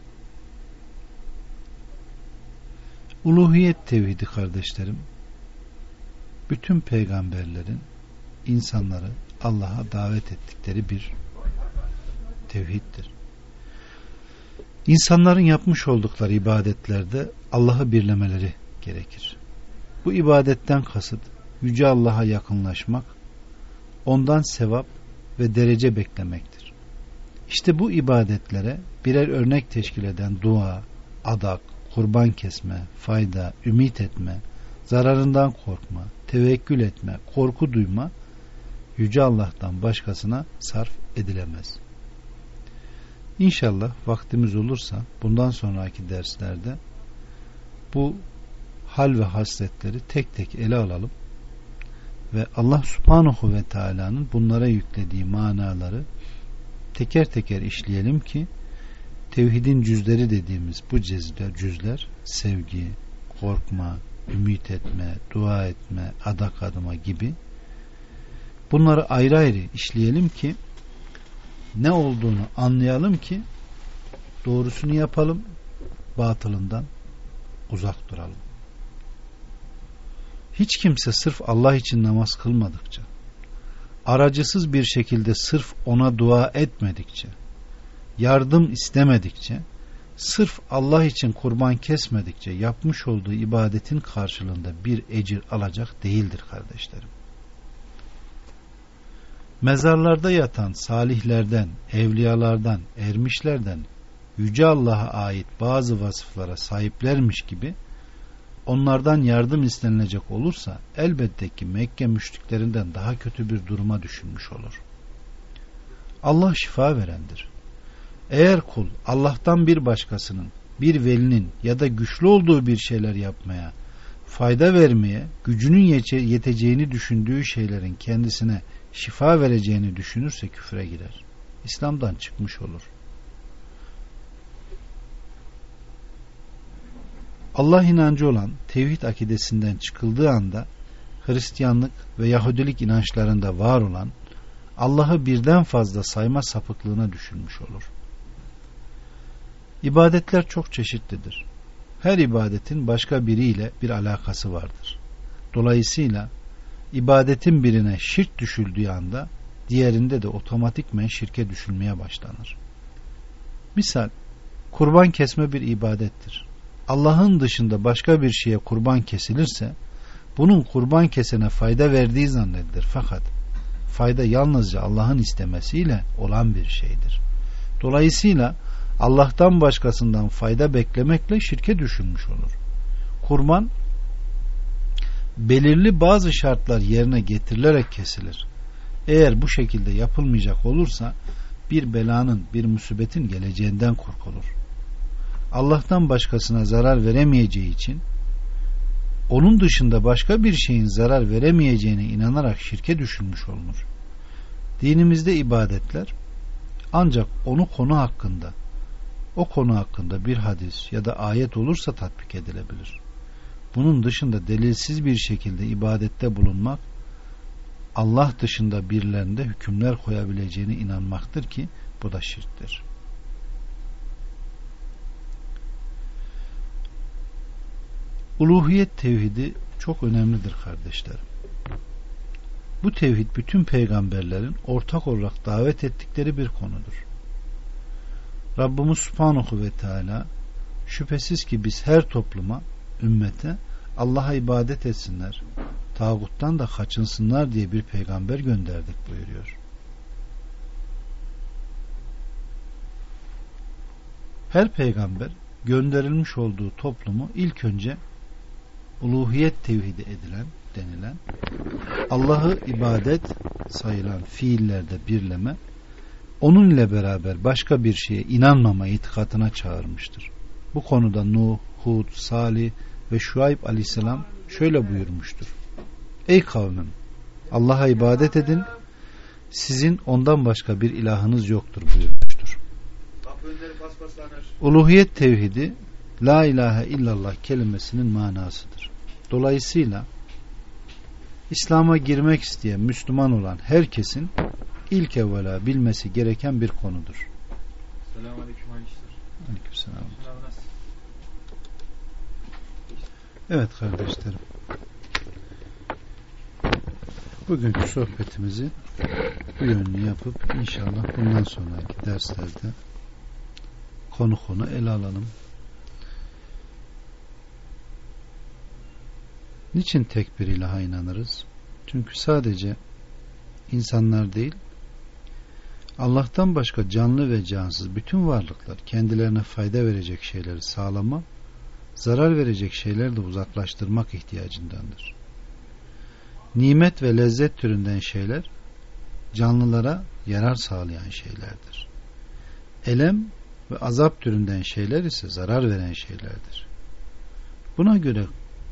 Uluhiyet tevhidi kardeşlerim, bütün peygamberlerin insanları Allah'a davet ettikleri bir tevhiddir. İnsanların yapmış oldukları ibadetlerde Allah'ı birlemeleri gerekir. Bu ibadetten kasıt Yüce Allah'a yakınlaşmak, ondan sevap ve derece beklemektir. İşte bu ibadetlere birer örnek teşkil eden dua, adak, kurban kesme, fayda, ümit etme, zararından korkma, tevekkül etme, korku duyma, Yüce Allah'tan başkasına sarf edilemez. İnşallah vaktimiz olursa bundan sonraki derslerde bu hal ve hasletleri tek tek ele alalım ve Allah Subhanahu ve Teala'nın bunlara yüklediği manaları teker teker işleyelim ki tevhidin cüzleri dediğimiz bu cüzler sevgi, korkma, ümit etme, dua etme, adak adıma gibi bunları ayrı ayrı işleyelim ki ne olduğunu anlayalım ki doğrusunu yapalım, batılından uzak duralım. Hiç kimse sırf Allah için namaz kılmadıkça, aracısız bir şekilde sırf ona dua etmedikçe, yardım istemedikçe, sırf Allah için kurban kesmedikçe yapmış olduğu ibadetin karşılığında bir ecir alacak değildir kardeşlerim. Mezarlarda yatan salihlerden, evliyalardan, ermişlerden Yüce Allah'a ait bazı vasıflara sahiplermiş gibi onlardan yardım istenilecek olursa elbette ki Mekke müşriklerinden daha kötü bir duruma düşülmüş olur. Allah şifa verendir. Eğer kul Allah'tan bir başkasının, bir velinin ya da güçlü olduğu bir şeyler yapmaya, fayda vermeye, gücünün yeteceğini düşündüğü şeylerin kendisine şifa vereceğini düşünürse küfre girer. İslam'dan çıkmış olur. Allah inancı olan tevhid akidesinden çıkıldığı anda Hristiyanlık ve Yahudilik inançlarında var olan Allah'ı birden fazla sayma sapıklığına düşülmüş olur. İbadetler çok çeşitlidir. Her ibadetin başka biriyle bir alakası vardır. Dolayısıyla ibadetin birine şirk düşüldüğü anda diğerinde de otomatikmen şirke düşülmeye başlanır. Misal, kurban kesme bir ibadettir. Allah'ın dışında başka bir şeye kurban kesilirse bunun kurban kesene fayda verdiği zannedilir. Fakat fayda yalnızca Allah'ın istemesiyle olan bir şeydir. Dolayısıyla Allah'tan başkasından fayda beklemekle şirke düşülmüş olur. Kurban belirli bazı şartlar yerine getirilerek kesilir. Eğer bu şekilde yapılmayacak olursa bir belanın, bir musibetin geleceğinden korkulur. Allah'tan başkasına zarar veremeyeceği için onun dışında başka bir şeyin zarar veremeyeceğine inanarak şirke düşülmüş olunur. Dinimizde ibadetler ancak o konu hakkında bir hadis ya da ayet olursa tatbik edilebilir. Bunun dışında delilsiz bir şekilde ibadette bulunmak, Allah dışında birilerinde hükümler koyabileceğine inanmaktır ki bu da şirktir. Uluhiyet tevhidi çok önemlidir kardeşlerim. Bu tevhid bütün peygamberlerin ortak olarak davet ettikleri bir konudur. Rabbimiz Subhanahu ve Teala şüphesiz ki biz her topluma, ümmete Allah'a ibadet etsinler, tağuttan da kaçınsınlar diye bir peygamber gönderdik buyuruyor. Her peygamber gönderilmiş olduğu toplumu ilk önce uluhiyet tevhidi denilen Allah'ı ibadet sayılan fiillerde birleme, onun ile beraber başka bir şeye inanmama itikadına çağırmıştır. Bu konuda Nuh, Hud, Salih ve Şuayb aleyhisselam şöyle buyurmuştur: Ey kavmim, Allah'a ibadet edin, sizin ondan başka bir ilahınız yoktur buyurmuştur. Uluhiyet tevhidi La ilahe illallah kelimesinin manasıdır. Dolayısıyla İslam'a girmek isteyen Müslüman olan herkesin ilk evvela bilmesi gereken bir konudur. Selamünaleyküm. Aleykümselam. Evet kardeşlerim, bugünkü sohbetimizi bu yönlü yapıp inşallah bundan sonraki derslerde konu ele alalım. Niçin tek bir ilaha inanırız? Çünkü sadece insanlar değil, Allah'tan başka canlı ve cansız bütün varlıklar kendilerine fayda verecek şeyleri sağlama, zarar verecek şeyleri de uzaklaştırmak ihtiyacındandır. Nimet ve lezzet türünden şeyler canlılara yarar sağlayan şeylerdir. Elem ve azap türünden şeyler ise zarar veren şeylerdir. Buna göre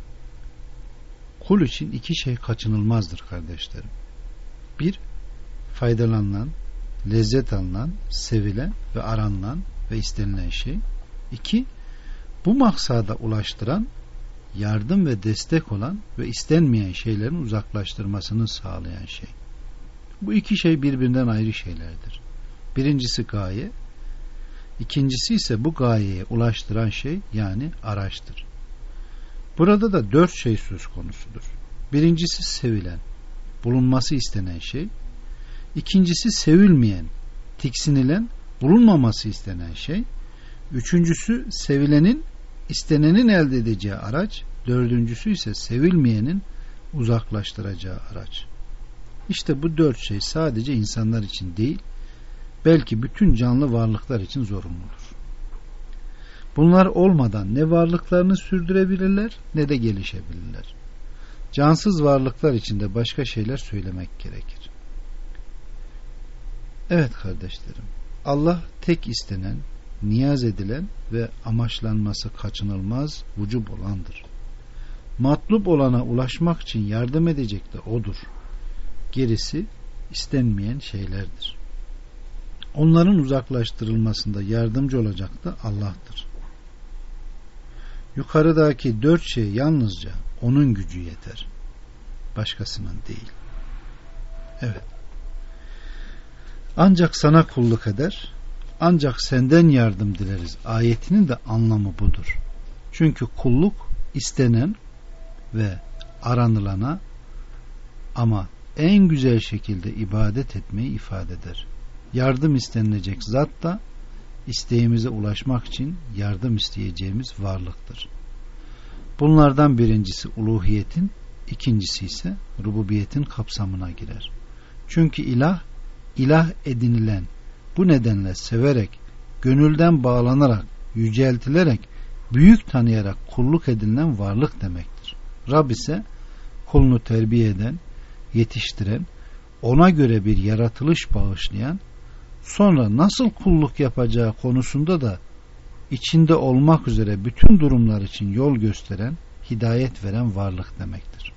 kul için iki şey kaçınılmazdır kardeşlerim. Bir, faydalanılan, lezzet alınan, sevilen ve aranılan ve istenilen şey. İki, bu maksada ulaştıran, yardım ve destek olan ve istenmeyen şeylerin uzaklaştırmasını sağlayan şey. Bu iki şey birbirinden ayrı şeylerdir. Birincisi gaye, ikincisi ise bu gayeye ulaştıran şey, yani araçtır. Burada da 4 şey söz konusudur. Birincisi sevilen, bulunması istenen şey. İkincisi sevilmeyen, tiksinilen, bulunmaması istenen şey. Üçüncüsü sevilenin, istenenin elde edeceği araç. Dördüncüsü ise sevilmeyenin uzaklaştıracağı araç. İşte bu 4 şey sadece insanlar için değil, belki bütün canlı varlıklar için zorunludur. Bunlar olmadan ne varlıklarını sürdürebilirler ne de gelişebilirler. Cansız varlıklar için de başka şeyler söylemek gerekir. Evet kardeşlerim, Allah tek istenen, niyaz edilen ve amaçlanması kaçınılmaz, vücub olandır. Matlup olana ulaşmak için yardım edecek de O'dur. Gerisi istenmeyen şeylerdir. Onların uzaklaştırılmasında yardımcı olacak da Allah'tır. Yukarıdaki 4 şey yalnızca O'nun gücü yeter. Başkasının değil. Evet. Ancak sana kulluk eder, ancak senden yardım dileriz ayetinin de anlamı budur. Çünkü kulluk istenen ve aranılana ama en güzel şekilde ibadet etmeyi ifade eder. Yardım istenilecek zat da isteğimize ulaşmak için yardım isteyeceğimiz varlıktır. Bunlardan birincisi uluhiyetin, ikincisi ise rububiyetin kapsamına girer. Çünkü ilah edinilen, bu nedenle severek, gönülden bağlanarak, yüceltilerek, büyük tanıyarak kulluk edinilen varlık demektir. Rab ise kulunu terbiye eden, yetiştiren, ona göre bir yaratılış bağışlayan, sonra nasıl kulluk yapacağı konusunda da içinde olmak üzere bütün durumlar için yol gösteren, hidayet veren varlık demektir.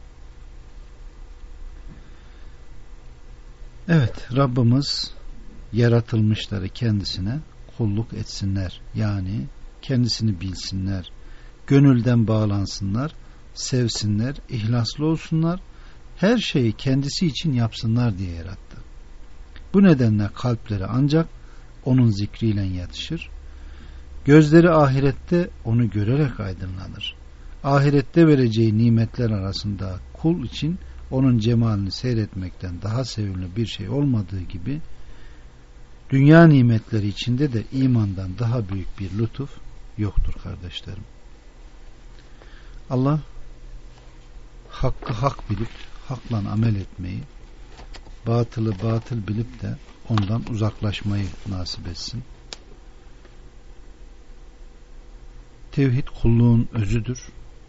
Evet, Rabbimiz yaratılmışları kendisine kulluk etsinler. Yani kendisini bilsinler, gönülden bağlansınlar, sevsinler, ihlaslı olsunlar, her şeyi kendisi için yapsınlar diye yarattı. Bu nedenle kalpleri ancak onun zikriyle yatışır. Gözleri ahirette onu görerek aydınlanır. Ahirette vereceği nimetler arasında kul için onun cemalini seyretmekten daha sevimli bir şey olmadığı gibi, dünya nimetleri içinde de imandan daha büyük bir lütuf yoktur kardeşlerim. Allah hakkı hak bilip hakla amel etmeyi, batılı batıl bilip de ondan uzaklaşmayı nasip etsin. Tevhid kulluğun özüdür.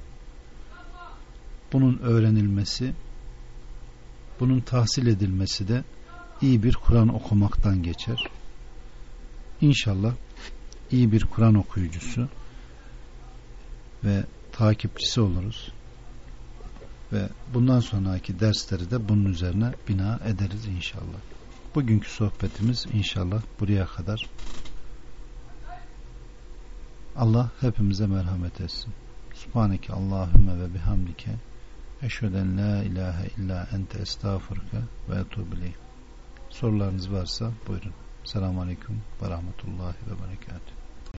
Bunun öğrenilmesi, bunun tahsil edilmesi de iyi bir Kur'an okumaktan geçer. İnşallah iyi bir Kur'an okuyucusu ve takipçisi oluruz. Ve bundan sonraki dersleri de bunun üzerine bina ederiz inşallah. Bugünkü sohbetimiz inşallah buraya kadar. Allah hepimize merhamet etsin. Subhaneke Allahümme ve bihamdike eşheden la ilahe illa ente estağfurke ve etûbü ileyh. Sorularınız varsa buyurun. Selamun Aleyküm ve Rahmetullahi ve Berekatuhu.